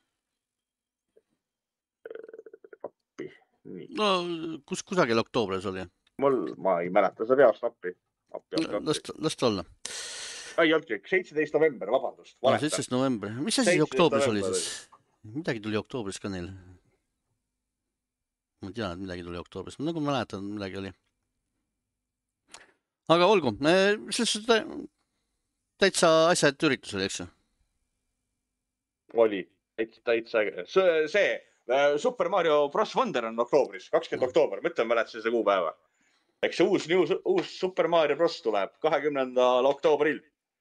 Appi. Nii. No, kus kusagil oktoobris oli? Mul, ma ei mäleta seda peast appi. appi, appi, appi. Last olla. Ei, olgi, seitseteist november, vabandust. No, seitseteist november. Mis asi oktoobris oli siis? Midagi tuli oktoobris ka neil. Ma tean, et midagi tuli oktoobris. Nagu mäletan, midagi oli. Aga olgu, selles täitsa asja, et üritus oli, eks ju? Oli. Täitsa see, see Super Mario Bros. Wonder on oktoobris, kakskümmend oktoober. Mõtlen, mäletan seda kuupäeva. Eks see uus, uus, uus Super Mario Bros. Tuleb kahekümnendal oktoobril.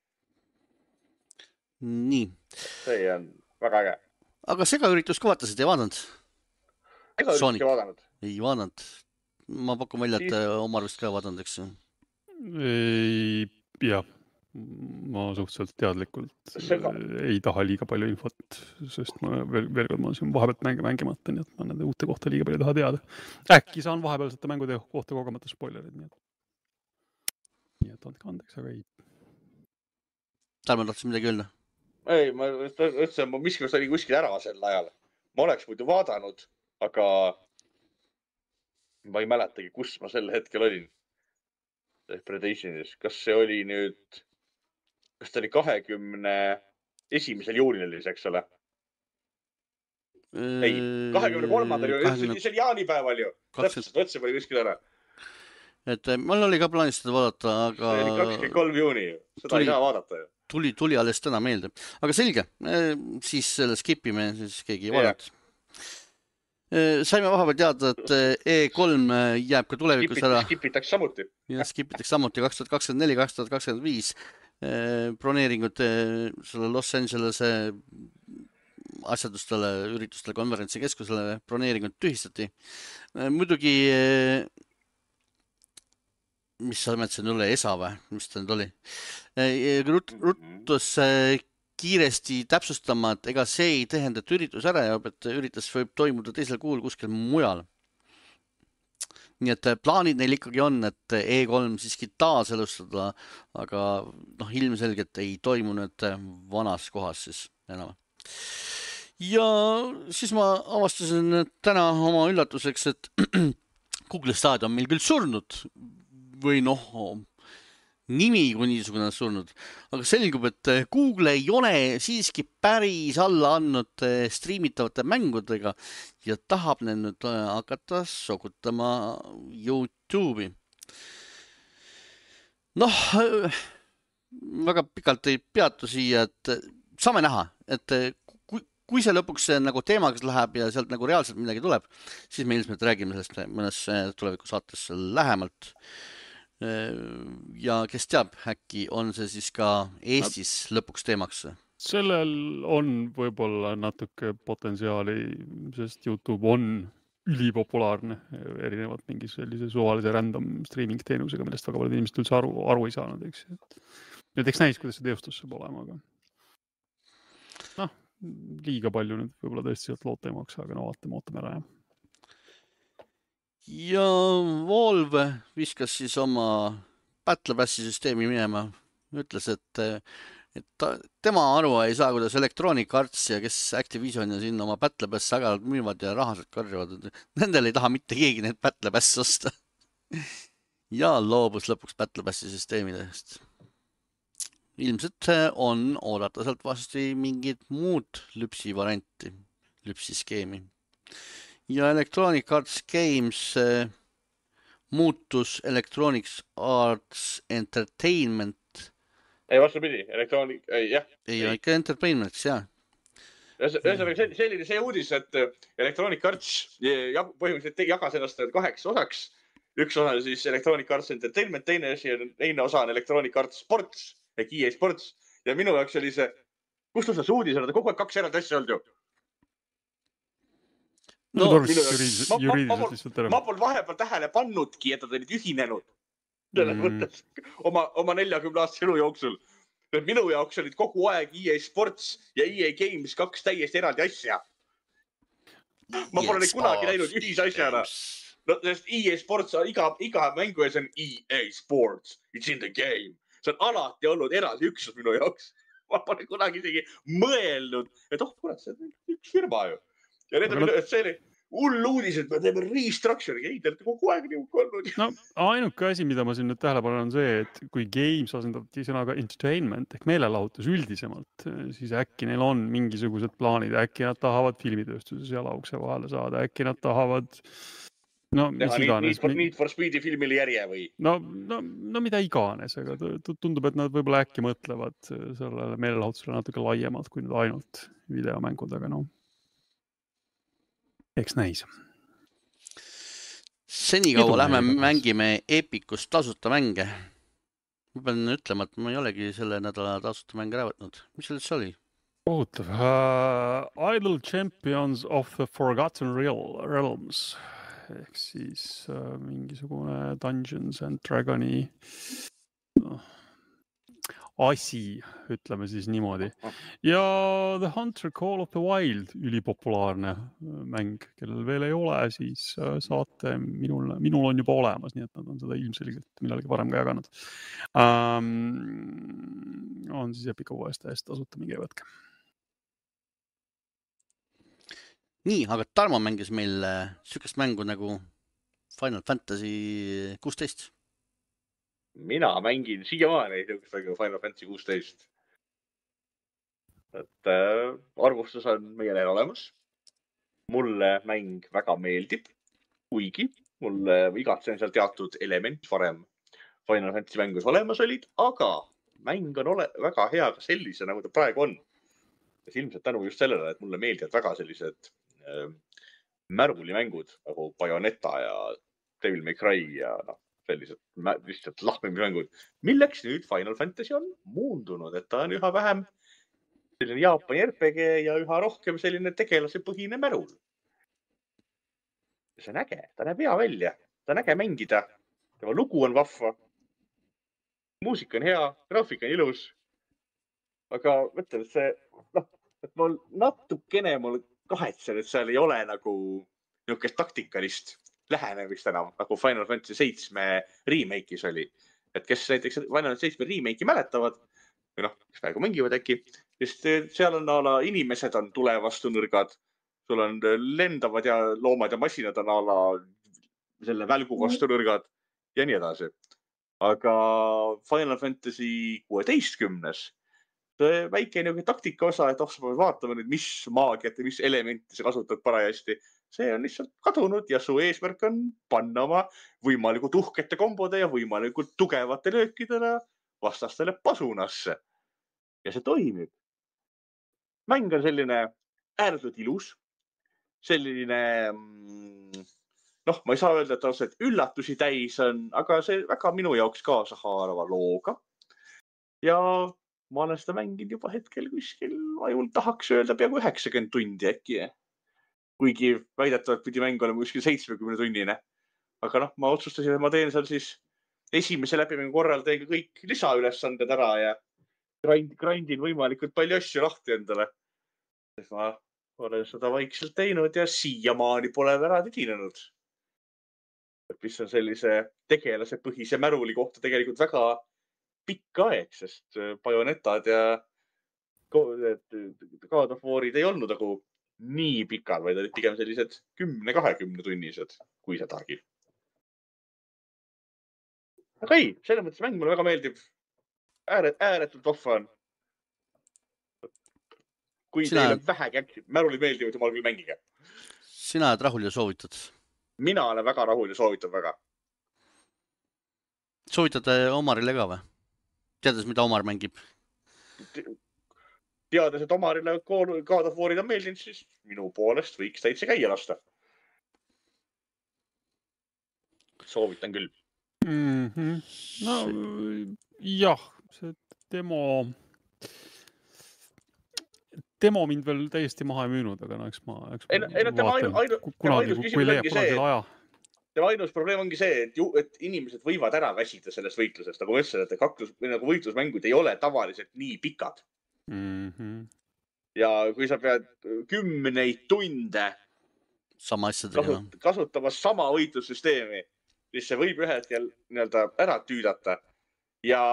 Nii. See on väga äge. Aga sega üritus ka vaatasid, ei vaadanud? Ega üritus ei vaadanud? Ei vaadanud. Ma pakun välja, et Omar vist ka vaadanud, eks ju? Ei, jah. Ma suhteliselt teadlikult Sega. ei taha liiga palju infot, sest ma veel, veel kord ma olen siin vahepealt mänge mängimata, nii et ma nende uute kohta liiga palju taha teada. Äkki saan vahepealsete mängude kohta kogemata spoilerid, nii et, nii et andke andeks, aga ei. Tarmo tahtsin midagi öelda? Ei, ma ütlesin, ma miskust oli kuskil ära sel ajal. Ma oleks muidu vaadanud, aga ma ei mäletagi, kus ma sel hetkel olin. Predationis. Kas see oli nüüd, kas ta oli kahekümne esimesel juunil, eks ole? Ei, kahekümne kolmandal juunil, see oli jaanipäeval ju. Täpselt, võtse oli kuskil ära. Et mul oli ka plaanis seda vaadata, aga... See oli kakskümmend kolm juuni ju. Seda tuli, ei saa vaadata ju. Tuli, tuli alles täna meelde. Aga selge, siis selle skipime, siis keegi ei vaadata. Saime vahepeal teada, et E kolm jääb ka tulevikus ära. Skipitaks samuti. Ja, skipitaks samuti kaks tuhat kakskümmend neli kaks tuhat kakskümmend viis. Broneeringud selle Los Angelese asjadustele, üritustele, konverentsi keskusele broneeringud tühistati. Muidugi, mis sa mõtlesin üle, ESA või? Mis ta nüüd oli? Ruttus kiiresti täpsustama, et ega see ei tähenda, et üritus ära jääb, et üritus võib toimuda teisel kuul kuskil mujal. Nii et plaanid neil ikkagi on, et E kolm siiski taas elustada, aga noh, ilmselgelt ei toimunud vanas kohas siis enam. Ja siis ma avastasin täna oma üllatuseks, et Google Stadia on meil küll surnud või noh, nimi kui niisugune on surnud, aga selgub, et Google ei ole siiski päris alla andnud striimitavate mängudega ja tahab need nüüd hakata sokutama YouTube'i. Noh, väga pikalt ei peatu siia, et saame näha, et kui see lõpuks nagu teemaks läheb ja sealt nagu reaalselt midagi tuleb, siis me ilmselt räägime sellest mõnes tulevikusaates lähemalt. Ja kes teab, äkki on see siis ka Eestis lõpuks teemaks? Sellel on võib-olla natuke potentsiaali, sest YouTube on ülipopulaarne, erinevalt mingi sellise suvalise random streaming teenusega, millest väga paljud inimesed üldse aru, aru ei saanud, eks. Et eks näis, kuidas see teostus saab olema, aga noh, liiga palju nüüd võib-olla tõesti sealt lood teemaks, aga no vaatame, ootame ära, jah. Ja Valve viskas siis oma Battle Passi süsteemi minema, ütles, et et ta, tema aru ei saa, kuidas Electronic Arts ja kes Activision ja sinna oma Battle Pass ägalt müüvad ja rahased karjuvad. Nendel ei taha mitte keegi need Battle Pass osta. Ja loobus lõpuks Battle Passi süsteemidest. Ilmselt on oodata sealt vasti mingid muud lüpsi varianti, lüpsi skeemi. Ja Electronic Arts Games muutus Electronic Arts Entertainment. Ei, vastupidi, elektroonik, ei, jah. Ei, ei. Ikka Entertainments, jah. Ühesõnaga, selline see uudis, et Electronic Arts põhimõtteliselt jagas ennast kaheks osaks. Üks osa on siis Electronic Arts Entertainment, teine, teine osa on Electronic Arts Sports ehk E A Sports. Ja minu jaoks oli see, kust see uudis on, kogu aeg kaks eraldi asja olnud ju. No, juriidiliselt, juriidiliselt lihtsalt ära. Ma polnud vahepeal tähele pannudki, et nad olid ühinenud. Selle mm. mõttes oma, oma neljakümne aastase elu jooksul. Minu jaoks olid kogu aeg E A Sports ja E A Games kaks täiesti eraldi asja. Ma pole neid kunagi näinud ühisasjana. No, sest E A Sports, iga, iga mängu ees on E A Sports. It's in the game. See on alati olnud eraldi üksus minu jaoks. Ma pole kunagi isegi mõelnud, et oh, kurat, see on üks firma ju. Ja need on minu eest see hull uudis, et me teeme restructuring. Ei, te olete kogu aeg nii olnud. No, ainuke asi, mida ma siin nüüd tähele panen, on see, et kui games asendabki sõnaga entertainment ehk meelelahutus üldisemalt, siis äkki neil on mingisugused plaanid. Äkki nad tahavad filmitööstuses jalaukse vahele saada. Äkki nad tahavad no, mis iganes. Need, need for Speedi filmile järje või? No, no, no mida iganes, aga tundub, et nad võib-olla äkki mõtlevad sellele meelelahutusele natuke laiemalt kui nüüd ainult videomängud, aga noh. Eks näis. Senikaua lähme mängime Epicust tasuta mänge. Ma pean ütlema, et ma ei olegi selle nädala tasuta mänge ära võtnud. Mis see üldse oli? Kohutav. Uh, Idle Champions of the Forgotten Realms. Ehk siis uh, mingisugune Dungeons and Dragoni no, asi, ütleme siis niimoodi. Ja The Hunter Call of the Wild, ülipopulaarne mäng, kellel veel ei ole, siis saate minul, minul on juba olemas, nii et nad on seda ilmselgelt millalgi varem ka jaganud. Um, on siis Epic uuesti hästi tasuta mingi võtke. Nii, aga Tarmo mängis meil sükest mängu nagu Final Fantasy kuusteist. Mina mängin siiamaani Final Fantasy kuusteist. Et äh, arvustus on meie neil olemas. Mulle mäng väga meeldib, kuigi mulle igatsen seal teatud element varem Final Fantasy mängus olemas olid, aga mäng on ole, väga hea ka sellise, nagu ta praegu on. Ja ilmselt tänu just sellele, et mulle meeldivad väga sellised äh, märulimängud nagu Bayonetta ja Devil May Cry ja noh, sellised lihtsalt lahmimismängud, milleks nüüd Final Fantasy on muundunud, et ta on üha vähem selline Jaapani R P G ja üha rohkem selline tegelase põhine märul. See on äge, ta näeb hea välja, ta on äge mängida, tema lugu on vahva, muusika on hea, graafik on ilus, aga mõtlen, et see, noh, et mul natukene mul kahetsen, et seal ei ole nagu niisugust taktikalist lähenemist enam, nagu Final Fantasy seitsme remake'is oli. Et kes näiteks Final Fantasy seitsme remake'i mäletavad, või noh, kes praegu mängivad äkki, sest seal on ala inimesed on tule vastu nõrgad, sul on lendavad ja loomad ja masinad on ala selle välgu vastu nõrgad ja nii edasi. Aga Final Fantasy kuueteistkümnes, see väike taktika osa, et oh, sa pead vaatama nüüd, mis maagiat ja mis elementi sa kasutad parajasti, see on lihtsalt kadunud ja su eesmärk on panna oma võimalikult uhkete kombode ja võimalikult tugevate löökidele vastastele pasunasse. Ja see toimib. Mäng on selline ääretult ilus. Selline, noh, ma ei saa öelda, et ausalt üllatusi täis on, aga see väga minu jaoks kaasa haarava looga. Ja ma olen seda mänginud juba hetkel kuskil, ma ei tahaks öelda peaaegu üheksakümmend tundi äkki. Kuigi väidetavalt pidi mäng olema kuskil seitsmekümne tunnine. Aga noh, ma otsustasin, et ma teen seal siis esimese läbimängu korral teen kõik lisaülesanded ära ja grind, grindin võimalikult palju asju lahti endale. Ma olen seda vaikselt teinud ja siiamaani pole ära tedinenud. Mis on sellise tegelase põhise märuli kohta tegelikult väga pikk aeg, sest Bayonetad ja God of Warid ei olnud nagu nii pikad, vaid olid pigem sellised kümne kahekümne tunnised, kui sedagi. Aga ei, selle mõttes mäng mulle väga meeldib. Ääret, ääretult vahva on. Kui Sina... teile vähegi äkki märulid meeldivad, jumal küll mängige. Sina oled rahul ja soovitad? Mina olen väga rahul ja soovitan väga. Soovitate Omarile ka või? Teades, mida Omar mängib? Teades, et Omarile God of Warid on meeldinud, siis minu poolest võiks täitsa käia lasta. Soovitan küll. Mm-hmm. No jah, see demo... Demo mind veel täiesti maha ei müünud, aga no eks ma, eks ma ei, no, vaatan ainu, kunagi, kui leiab kunagi aja. Tema ainus probleem ongi see, et, ju, et inimesed võivad ära väsida sellest võitlusest. Nagu ütlesin, et kaklus, nagu võitlusmängud ei ole tavaliselt nii pikad. Mm-hmm. Ja kui sa pead kümneid tunde sama kasut, kasutamas sama võitlussüsteemi, siis see võib ühe hetkel nii-öelda ära tüüdata. Ja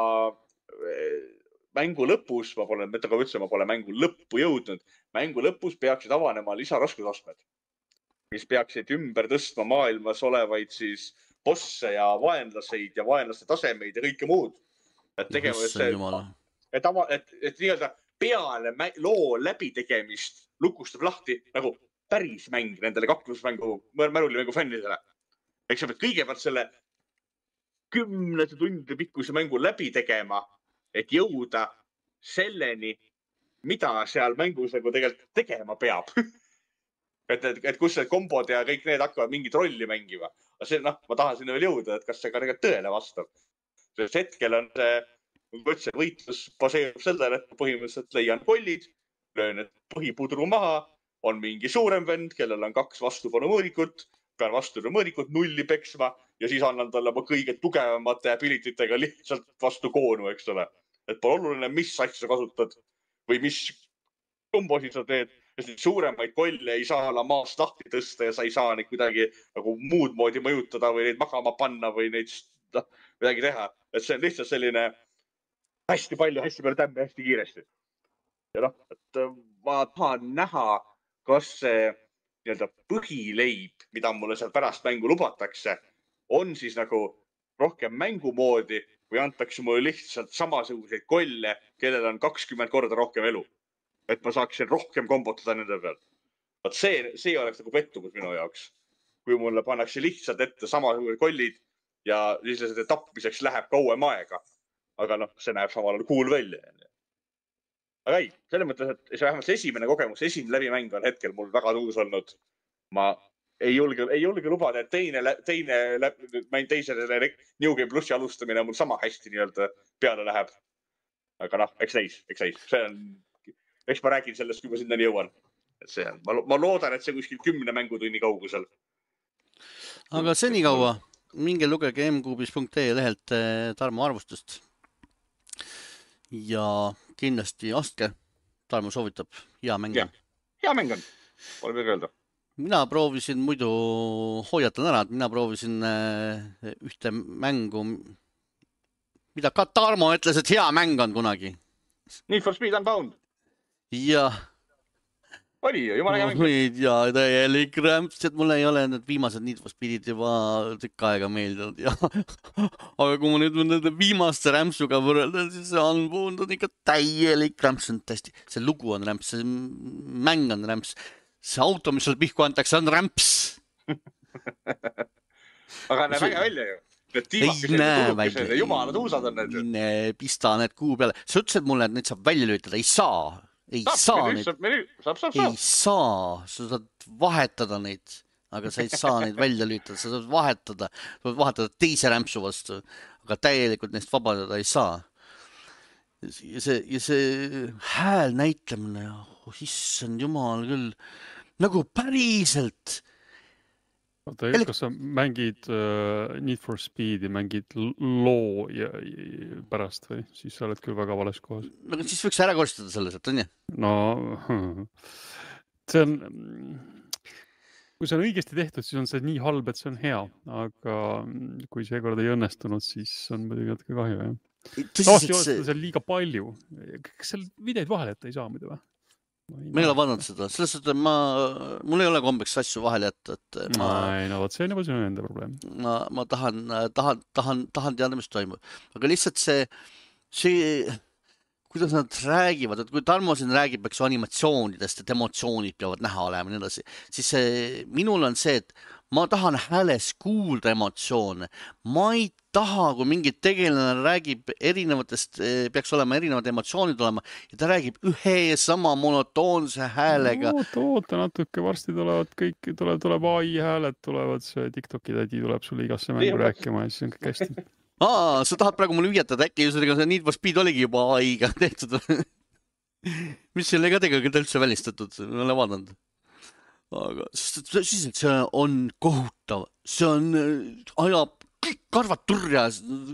mängu lõpus, ma pole, mõtle ka ütlesin, ma pole mängu lõppu jõudnud. Mängu lõpus peaksid avanema lisaraskusastmed, mis peaksid ümber tõstma maailmas olevaid siis bosse ja vaenlaseid ja vaenlaste tasemeid ja kõike muud. Et tegema, et, see, et, ava, et, et nii-öelda peale loo läbitegemist lukustab lahti nagu päris mäng nendele kaklusmängu, märullimängu fännidele. Eks sa pead kõigepealt selle kümnete tundide pikkuse mängu läbi tegema, et jõuda selleni, mida seal mängus nagu tegelikult tegema peab. et, et, et kus need kombod ja kõik need hakkavad mingit rolli mängima. Aga see, noh, ma tahan sinna veel jõuda, et kas see ka tegelikult tõele vastab. Sest hetkel on see, nagu ütlesin, võitlus baseerub sellele, et põhimõtteliselt leian kollid, löön põhipudru maha, on mingi suurem vend, kellel on kaks vastupanu mõõrikut, pean vastupanu mõõrikut nulli peksma ja siis annan talle oma kõige tugevamate abilititega lihtsalt vastu koonu, eks ole. Et pole oluline, mis asja sa kasutad või mis kombosid sa teed. Sest suuremaid kolle ei saa ala maast lahti tõsta ja sa ei saa neid kuidagi nagu muud moodi mõjutada või neid magama panna või neid no, midagi teha. Et see on lihtsalt selline hästi palju, hästi palju tämmi, hästi kiiresti. Ja noh, et ma tahan näha, kas see nii-öelda põhileib, mida mulle seal pärast mängu lubatakse, on siis nagu rohkem mängumoodi või antakse mulle lihtsalt samasuguseid kolle, kellel on kakskümmend korda rohkem elu. Et ma saaksin rohkem kombotada nende peal. Vaat see, see oleks nagu pettumus minu jaoks. Kui mulle pannakse lihtsalt ette samasugused kollid ja lihtsalt tapmiseks läheb kauem aega. Aga noh, see näeb samal ajal cool välja. Aga ei, selle mõttes, et see vähemalt esimene kogemus, esimene läbimäng on hetkel mul väga tuus olnud. Ma ei julge, ei julge lubada, et teine, teine, teise New Game Plussi alustamine mul sama hästi nii-öelda peale läheb. Aga noh, eks näis, eks näis. See on, eks ma räägin sellest, kui ma sinna nii jõuan. Et see on, ma, ma loodan, et see kuskil kümne mängutunni kaugusel. Aga senikaua, minge lugege m kuubis punkt ee lehelt Tarmo arvustust. Ja kindlasti astke. Tarmo soovitab, hea mäng. Ja, hea mäng on, pole peale öelda. Mina proovisin, muidu hoiatan ära, et mina proovisin ühte mängu, mida ka Tarmo ütles, et hea mäng on kunagi. Need for Speed Unbound. Jah. Oli ju, jumala hea mäng. Ja täielik rämps, et mulle ei ole need viimased Need for Speedid juba tükk aega meeldinud. Ja. Aga kui ma nüüd nende viimaste rämpsuga võrreldan, siis see Unbound on ikka täielik rämps. See lugu on rämps, see mäng on rämps. See auto, mis sul pihku antakse, on rämps. Aga näe väga välja ju. Need tiimakesed ja tulukesed ja jumala tuusad on need. Ne, pista need kuu peale. Sa ütlesid mulle, et need saab välja lüütada. Ei saa. ei Saab, saa menüüs neid, saab, menüü, saab, saab, ei saab. saa, sa saad vahetada neid, aga sa ei saa neid välja lülitada, sa saad vahetada, sa saad vahetada teise rämpsu vastu, aga täielikult neist vabandada ei saa. Ja see, ja see hääl näitlemine, oh, issand jumal küll, nagu päriselt. Oota, kas sa mängid uh, Need for Speedi, mängid loo ja, ja pärast või? Siis sa oled küll väga vales kohas. No siis võiks ära koristada selle sealt, on ju? No, see on, kui see on õigesti tehtud, siis on see nii halb, et see on hea, aga kui seekord ei õnnestunud, siis on muidugi natuke kahju, jah. Tavasti see... on seal liiga palju. Kas seal videoid vahele jätta ei saa muidu või? Ma ei ole vaadanud seda, selles suhtes ma, mul ei ole kombeks asju vahele jätta, et ma... Ei, no võt, see on juba sinu enda probleem. Ma, ma tahan, tahan, tahan, tahan teada, mis toimub. Aga lihtsalt see, see, kuidas nad räägivad, et kui Tarmo siin räägib, eks animatsioonidest, et emotsioonid peavad näha olema ja nii edasi, siis see, minul on see, et ma tahan hääles kuulda emotsioone. Ma ei taha, kui mingi tegelane räägib erinevatest, peaks olema erinevad emotsioonid olema ja ta räägib ühe ja sama monotoonse häälega. Oota, oota natuke, varsti tulevad kõik, tuleb, tuleb A I hääled, tulevad see TikToki tädi tuleb sulle igasse mängu rääkima ja siis on kõik hästi. Aa, sa tahad praegu mulle hüietada, äkki jusega see Need for Speed oligi juba A I-ga tehtud. Mis selle ka tegelikult üldse välistatud, ma olen vaadanud. Aga siis, et see on kohutav, see on, ajab kõik karvad turja.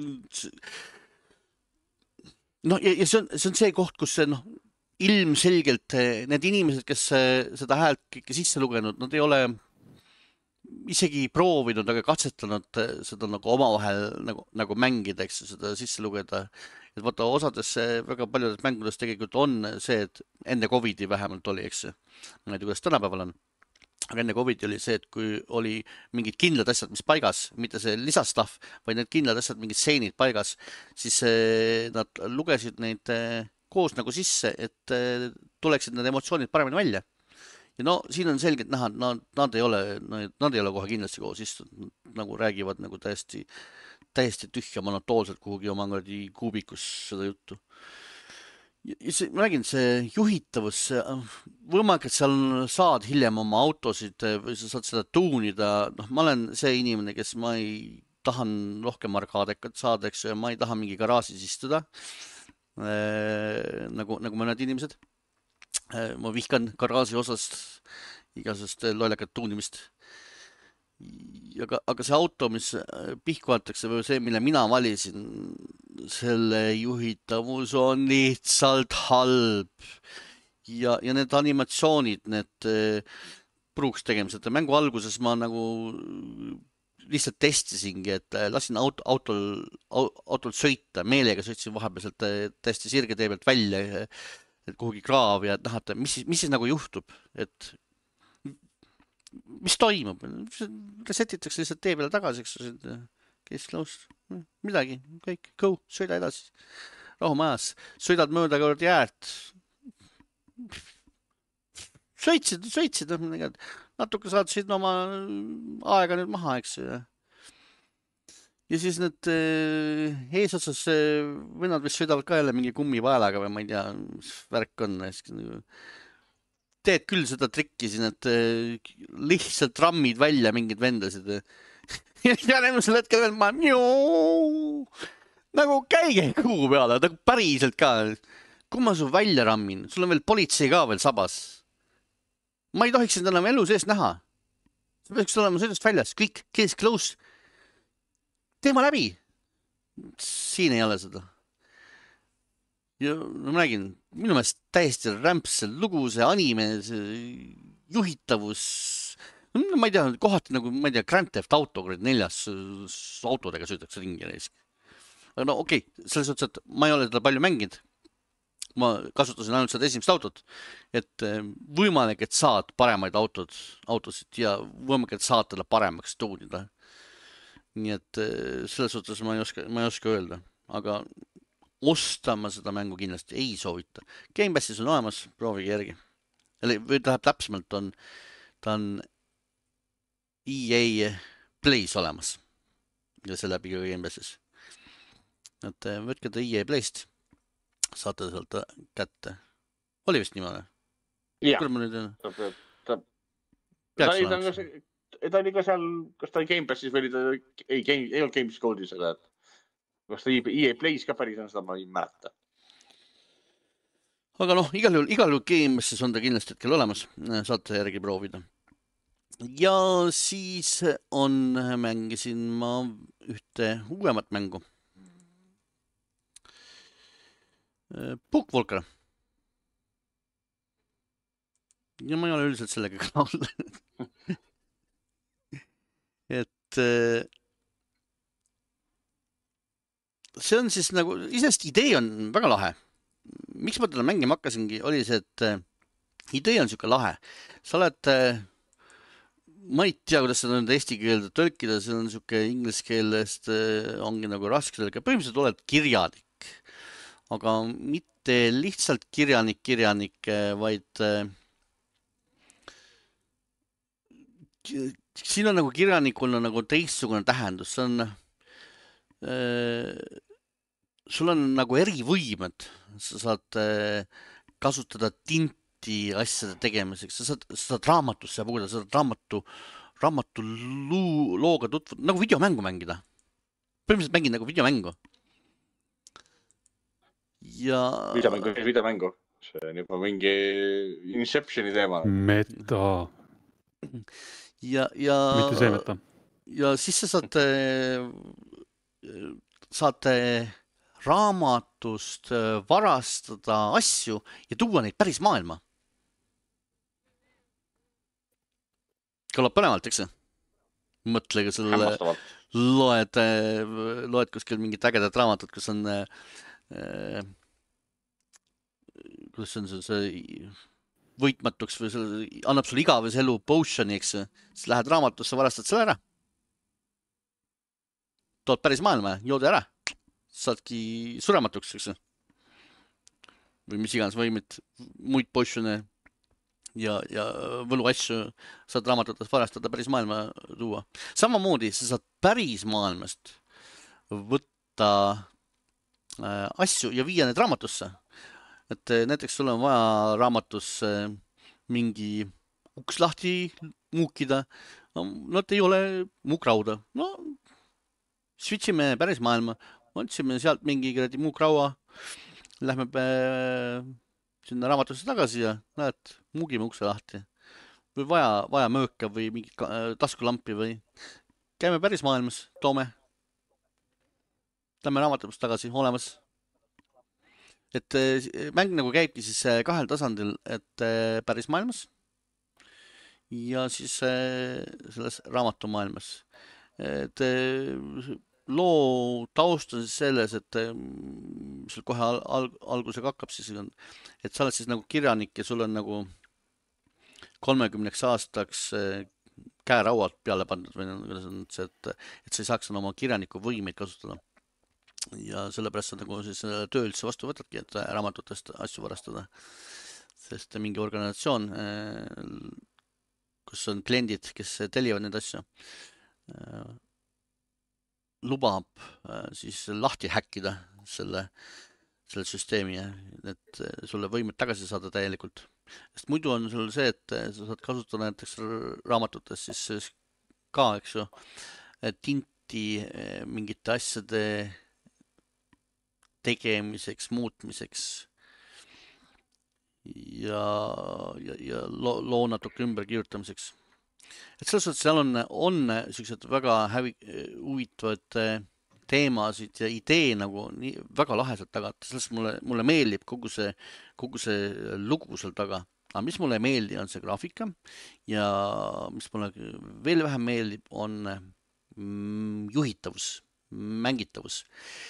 No ja, ja see on, see on see koht, kus see, noh, ilmselgelt need inimesed, kes seda häält kõike sisse lugenud, nad ei ole isegi proovinud, aga katsetanud seda nagu omavahel nagu, nagu mängida, eks seda sisse lugeda. Et vaata, osades väga paljudes mängudes tegelikult on see, et enne Covidi vähemalt oli, eks see. Ma ei tea, kuidas tänapäeval on. Aga enne Covid oli see, et kui oli mingid kindlad asjad, mis paigas, mitte see lisastaff, vaid need kindlad asjad, mingid seenid paigas, siis nad lugesid neid koos nagu sisse, et tuleksid need emotsioonid paremini välja. Ja no siin on selgelt näha, et nad, nad, ei ole, nad ei ole kohe kindlasti koos istunud, nagu räägivad nagu täiesti, täiesti tühja monotoolselt kuhugi oma kuubikus seda juttu. Ja see, ma räägin, see juhitavus, võimalik, et seal saad hiljem oma autosid või sa saad seda tuunida. No, ma olen see inimene, kes ma ei tahan rohkem arkadekat saada, eks, ja ma ei taha mingi garaasis istuda, äh, nagu, nagu mõned inimesed. Äh, ma vihkan garaaži osast igasust lollakat tuunimist. Aga, aga see auto, mis pihku antakse või see, mille mina valisin, selle juhitavus on lihtsalt halb. Ja, ja need animatsioonid, need pruuks tegemised. Mängu alguses ma nagu lihtsalt testisingi, et lasin auto, autol, autol sõita, meelega sõitsin vahepealselt täiesti sirge tee pealt välja, et kuhugi kraav ja näha, et mis, mis siis nagu juhtub, et mis toimub, resetitakse lihtsalt tee peale tagasi, eks case closed, midagi, kõik, go, sõida edasi, rahu majas, sõidad mööda kord jäärt, sõitsid, sõitsid, natuke saad siin oma aega nüüd maha, eks. Ja siis need eesotsas vennad, mis sõidavad ka jälle mingi kummivaelaga või ma ei tea, mis värk on, teed küll seda trikki siin, et lihtsalt rammid välja mingid vendasid. Ja järgmisel hetkel veel ma njoo, nagu käige kuu peale, nagu päriselt ka. Kui ma su välja rammin, sul on veel politsei ka veel sabas. Ma ei tohiks seda enam elu sees näha. See peaks olema sellest väljas, kõik, case close. Teema läbi. Siin ei ole seda. Ja ma räägin, minu meelest täiesti rämps see lugu, see anime, see juhitavus, ma ei tea, kohati nagu, ma ei tea, Grand Theft Auto neljas autodega sõidaks ringi. Aga no okei, okay, selles suhtes, et ma ei ole teda palju mänginud, ma kasutasin ainult seda esimest autot, et võimalik, et saad paremaid autod, autosid ja võimalik, et saad teda paremaks tuunida. Nii et selles suhtes ma ei oska, ma ei oska öelda, aga ostama seda mängu kindlasti ei soovita. Game Passis on olemas, proovige järgi. Või tähendab täpsemalt on, ta on E A Plays olemas. Ja see läbi ka Game Passis. Et võtke ta E A Playst, saate sealt kätte. Oli vist niimoodi? Jah. Kuule ma nüüd... Ta, ta, Peaks ta, oli, olema. ta, ta oli ka seal, kas ta oli Game Passis või oli ta, ei, game, ei olnud Games Goldis, aga et, kas ta E A Plays ka päris on, seda ma ei mäleta. Aga noh, igal juhul, igal juhul Game Passis on ta kindlasti hetkel olemas, saate järgi proovida. Ja siis on, mängisin ma ühte uuemat mängu. Bookwalker. Ja ma ei ole üldiselt sellega rahul. et see on siis nagu, isest idee on väga lahe. Miks ma teda mängima hakkasingi, oli see, et idee on siuke lahe. Sa oled, ma ei tea, kuidas seda nüüd eesti keelde tõlkida, see on siuke inglise keelest ongi nagu raske tõlkida. Põhimõtteliselt oled kirjanik. Aga mitte lihtsalt kirjanik, kirjanik, vaid siin on nagu kirjanikul on nagu teistsugune tähendus. See on, sul on nagu erivõimed. Sa saad kasutada tinti asjade tegemiseks. Sa saad, sa saad raamatusse puhuda, sa saad raamatu, raamatu loo, looga tutvuda, nagu videomängu mängida. Põhimõtteliselt mängid nagu videomängu. Ja... Videomängu, videomängu. See on juba mingi Inceptioni teema. Meta. Ja, ja, mitte see meta. Ja siis sa saad, saad raamatust varastada asju ja tuua neid päris maailma. Kõlab põnevalt, eks see? Mõtlega selle loed, loed kuskil mingit ägedat raamatut, kus on äh, kuidas on see, see võitmatuks või see, annab sulle igavese elu potioni, eks siis lähed raamatusse, varastad selle ära tood päris maailma, joode ära saadki surematuks, eks või mis iganes võimid, muid potione ja, ja võlu asju saad raamatutest varastada päris maailma tuua. Samamoodi sa saad päris maailmast võtta äh, asju ja viia need raamatusse. Et näiteks sul on vaja raamatusse mingi uks lahti muukida. No, nad ei ole muukrauda. No, switchime päris maailma. Otsime sealt mingi kredi muukraua. Lähme äh, sinna raamatusse tagasi ja näed, muugime ukse lahti. Või vaja, vaja mööka või mingi äh, taskulampi või käime päris maailmas, toome. Lähme raamatust tagasi, olemas. Et mäng nagu käibki siis kahel tasandil, et päris maailmas ja siis selles raamatumaailmas. Et loo taust on siis selles, et sul kohe al al algusega hakkab siis, et sa oled siis nagu kirjanik ja sul on nagu kolmekümneks aastaks käerauad peale pandud või et, et, et sa ei saaks oma kirjaniku võimeid kasutada. Ja sellepärast sa nagu siis töö üldse vastu võtadki, et raamatutest asju varastada. Sest mingi organisatsioon, kus on kliendid, kes tellivad need asju, lubab siis lahti häkkida selle, selle süsteemi, et sulle võimed tagasi saada täielikult. Sest muidu on sul see, et sa saad kasutada näiteks raamatutes siis ka, eks ju, tinti mingite asjade tegemiseks, muutmiseks ja, ja, ja loo, loo natuke ümber kirjutamiseks. Et selles suhtes seal on, on sellised väga hävi, huvitavad teemasid ja idee nagu nii, väga laheselt taga. Selles mulle, mulle meeldib kogu see, kogu see lugu seal taga. Aga mis mulle meeldi on see graafika ja mis mulle veel vähem meeldib on juhitavus, mängitavus.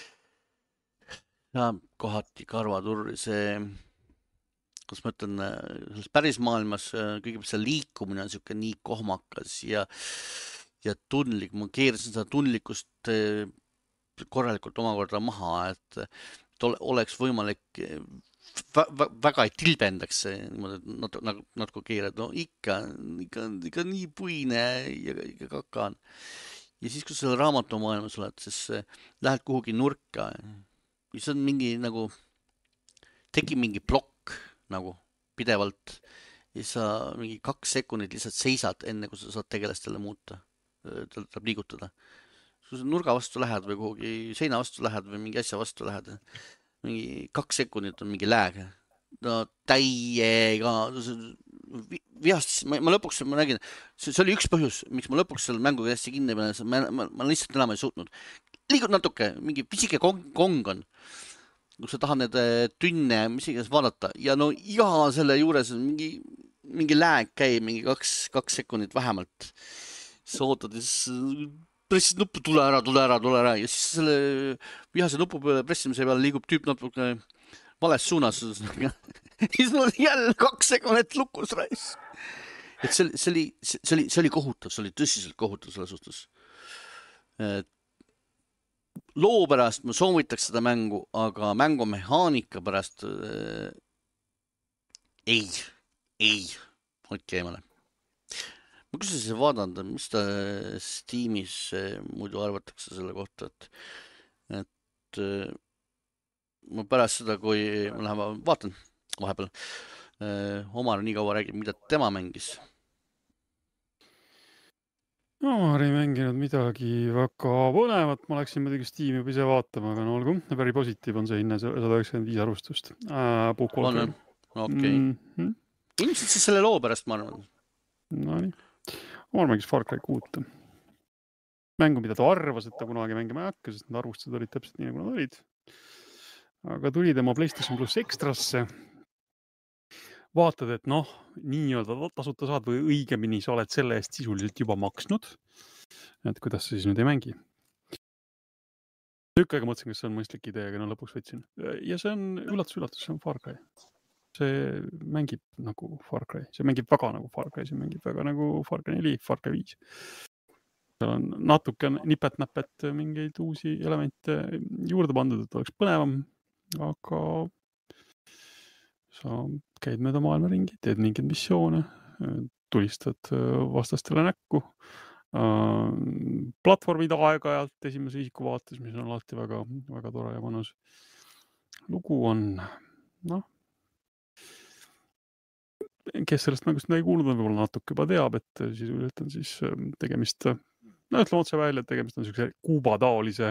Ja kohati karvaturri see, kus ma ütlen, selles päris maailmas kõigepealt see liikumine on siuke nii kohmakas ja, ja tundlik. Ma keerasin seda tundlikkust korralikult omakorda maha, et, et oleks võimalik vä väga ei tilbendaks natuke nagu, nagu keerad. No ikka, ikka, ikka nii puine ja ikka kaka on. Ja siis, kui sa raamatumaailmas oled, siis lähed kuhugi nurka. Ja see on mingi nagu, tekib mingi plokk nagu pidevalt ja sa mingi kaks sekundit lihtsalt seisad, enne kui sa saad tegelastele muuta, tal tuleb liigutada. Kui sa nurga vastu lähed või kuhugi seina vastu lähed või mingi asja vastu lähed, mingi kaks sekundit on mingi lääg. No täiega vihast, ma, ma lõpuks, ma nägin, see, see oli üks põhjus, miks ma lõpuks selle mänguga hästi kinni pean, ma, ma, ma lihtsalt enam ei suutnud. Liigud natuke, mingi pisike kong, kong on, kus sa tahad need tünne, mis iganes vaadata ja no iga selle juures on mingi, mingi lääg käib, mingi kaks, kaks sekundit vähemalt. Sa ootad ja siis pressid nuppu, tule ära, tule ära, tule ära ja siis selle vihase nupu peale pressimise peale liigub tüüp natuke vales suunas. Siis mul jälle kaks sekundit lukus rais. Et see, see, oli, see, oli, see oli kohutav, see oli tõsiselt kohutav selle suhtes. Et loo pärast ma soovitaks seda mängu, aga mängumehaanika pärast äh, ei, ei, hoidke eemale. Ma küsin see vaadanda, mis ta Steamis muidu arvatakse selle kohta, et, et ma pärast seda, kui ma lähen vaatan vahepeal, Omar nii kaua räägib, mida tema mängis. Omar ei mänginud midagi väga põnevat, ma läksin muidugi Steam'i juba ise vaatama, aga no olgu, päri positiiv on see hinne sada üheksakümmend viis arvustust. Äh, on, okei. Mm-hmm. Ilmselt siis selle loo pärast, ma arvan. No nii. Omar mängis Far Cry kuut. Mängu, mida ta arvas, et ta kunagi mängima ei hakka, sest need arvustused olid täpselt nii, nagu nad olid. Aga tuli tema PlayStation Plus Extrasse. Vaatad, et noh, nii-öelda tasuta saad või õigemini sa oled selle eest sisuliselt juba maksnud. Et kuidas sa siis nüüd ei mängi. Tükk aega mõtlesin, kas see on mõistlik idee, aga no lõpuks võtsin. Ja see on üllatus-üllatus, see on Far Cry. See mängib nagu Far Cry. See mängib väga nagu Far Cry. See mängib väga nagu Far Cry neli, Far Cry viis. Seal on natuke nipet-näpet mingeid uusi elemente juurde pandud, et oleks põnevam, aga sa käid mööda maailma ringi, teed mingeid missioone, tulistad vastastele näkku. Platvormid aeg-ajalt esimese isiku vaates, mis on alati väga, väga tore ja mõnus. Lugu on, noh, kes sellest mängust midagi kuulnud on, võib-olla natuke juba teab, et sisuliselt on siis tegemist, no ütleme otse välja, et tegemist on sellise Kuuba-taolise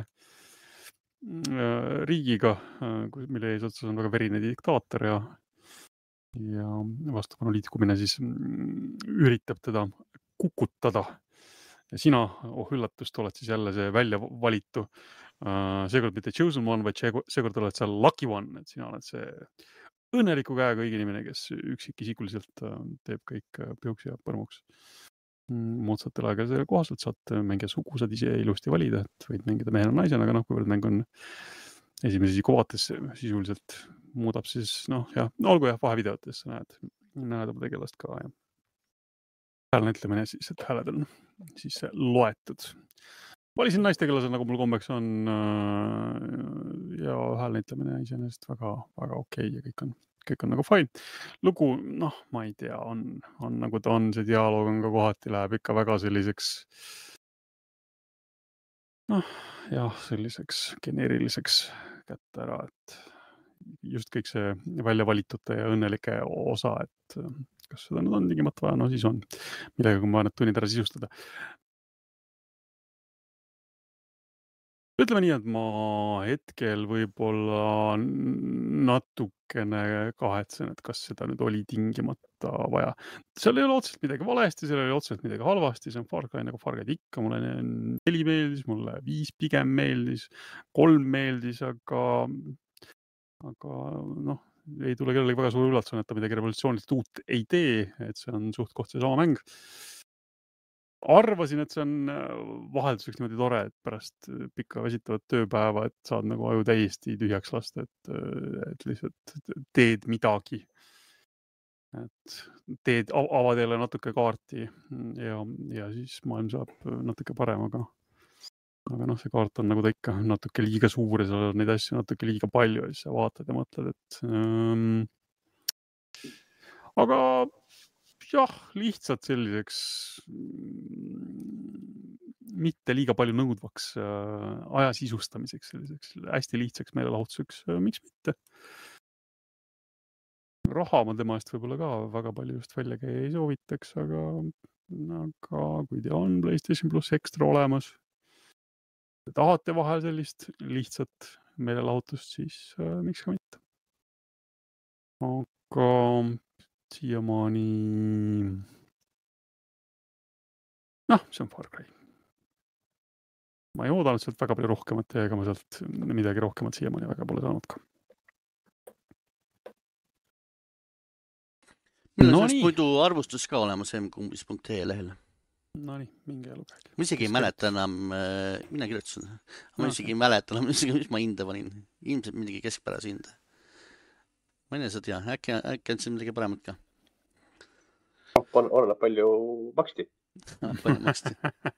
riigiga, mille eesotsas on väga verine diktaator ja, ja vastupanu liikumine siis üritab teda kukutada. Ja sina, oh üllatust, oled siis jälle see välja valitu. Seekord mitte chosen one, vaid seekord oled seal lucky one, et sina oled see õnneliku käega õige inimene, kes üksikisikuliselt teeb kõik piuks ja põrmuks. Moodsatel aega kohaselt saad mängija sugu, saad ise ilusti valida, et võid mängida mehena naisena, aga noh, kuivõrd mäng on esimese isiku vaates sisuliselt muudab siis, noh, jah, olgu jah, vahevideotes näed, näed oma tegelast ka ja hääl näitlemine siis, et hääled on siis loetud. Valisin naistegelased, nagu mul kombeks on ja hääl näitlemine iseenesest väga, väga okei ja kõik on, kõik on nagu fine. Lugu, noh, ma ei tea, on, on nagu ta on, see dialoog on ka kohati läheb ikka väga selliseks, noh, jah, selliseks geneeriliseks kätte ära, et just kõik see välja valitute ja õnnelike osa, et kas seda nüüd on tingimata vaja, no siis on millega, kui ma need tunnid ära sisustada. Ütleme nii, et ma hetkel võib-olla natukene kahetsen, et kas seda nüüd oli tingimata vaja. Seal ei ole otseselt midagi valesti, seal ei ole otseselt midagi halvasti, see on Far Cry nagu Far Cry ikka, mulle neli meeldis, mulle viis pigem meeldis, kolm meeldis, aga, aga noh, ei tule kellelegi väga suur üllatus on, et ta midagi revolutsiooniliselt uut ei tee, et see on suht koht see sama mäng. Arvasin, et see on vahelduseks niimoodi tore, et pärast pikka väsitavat tööpäeva, et saad nagu aju täiesti tühjaks lasta, et, et lihtsalt teed midagi. Et teed, avad jälle natuke kaarti ja, ja siis maailm saab natuke parem, aga, aga noh, see kaart on nagu ta ikka natuke liiga suur ja seal on neid asju natuke liiga palju ja siis sa vaatad ja mõtled, et ähm, aga jah, lihtsalt selliseks mitte liiga palju nõudvaks aja sisustamiseks, selliseks hästi lihtsaks meelelahutuseks, miks mitte. raha ma tema eest võib-olla ka väga palju just välja käia ei soovitaks, aga, aga kui teil on PlayStation pluss Extra olemas, tahate vahel sellist lihtsat meelelahutust, siis äh, miks ka mitte. Aga siiamaani, noh, see on Far Cry. Ma ei oodanud sealt väga palju rohkemat ja ega ma sealt midagi rohkemat siiamaani väga pole saanud ka. Meil on sellest muidu arvustus ka olemas m kumbis punkt ee lehel. No nii, minge ja lugege. Ma isegi ei mäleta enam, mina kirjutasin. Ma isegi ei mäleta enam, mis ma hinde panin. Ilmselt midagi keskpärase hinde. Ma ei saa tea, äkki, äkki on siin midagi paremat ka. Olla palju maksti. Palju maksti.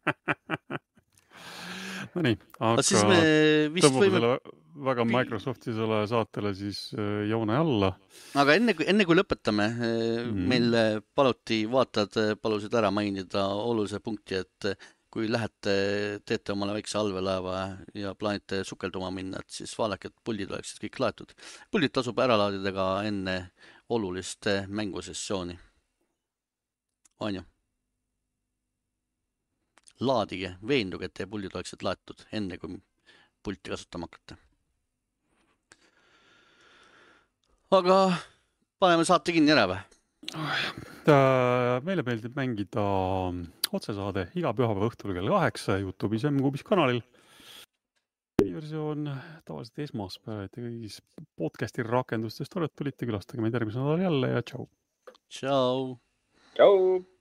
No nii, aga siis me vist tõmbame võime... selle väga Microsoftisele saatele siis joone alla. Aga enne kui, enne kui lõpetame, mm. meil paluti, vaatad palusid ära mainida olulise punkti, et kui lähete, teete omale väikse allveelaeva ja plaanite sukelduma minna, et siis vaadake, et puldid oleksid kõik laetud. Puldid tasub ära laadida ka enne olulist mängusessiooni. On ju? Laadige, veenduge, et teie puldid oleksid laetud enne, kui pulti kasutama hakkate. Aga paneme saate kinni ära või? Meile meeldib mängida otsesaade iga pühapäeva õhtul kell kaheksa YouTube'is M kuubis kanalil. Versioon tavaliselt esmaspäev, et kõigis podcasti rakendustest olete tulite, külastage meid järgmise nädal jälle ja tšau. Tšau. Tšau.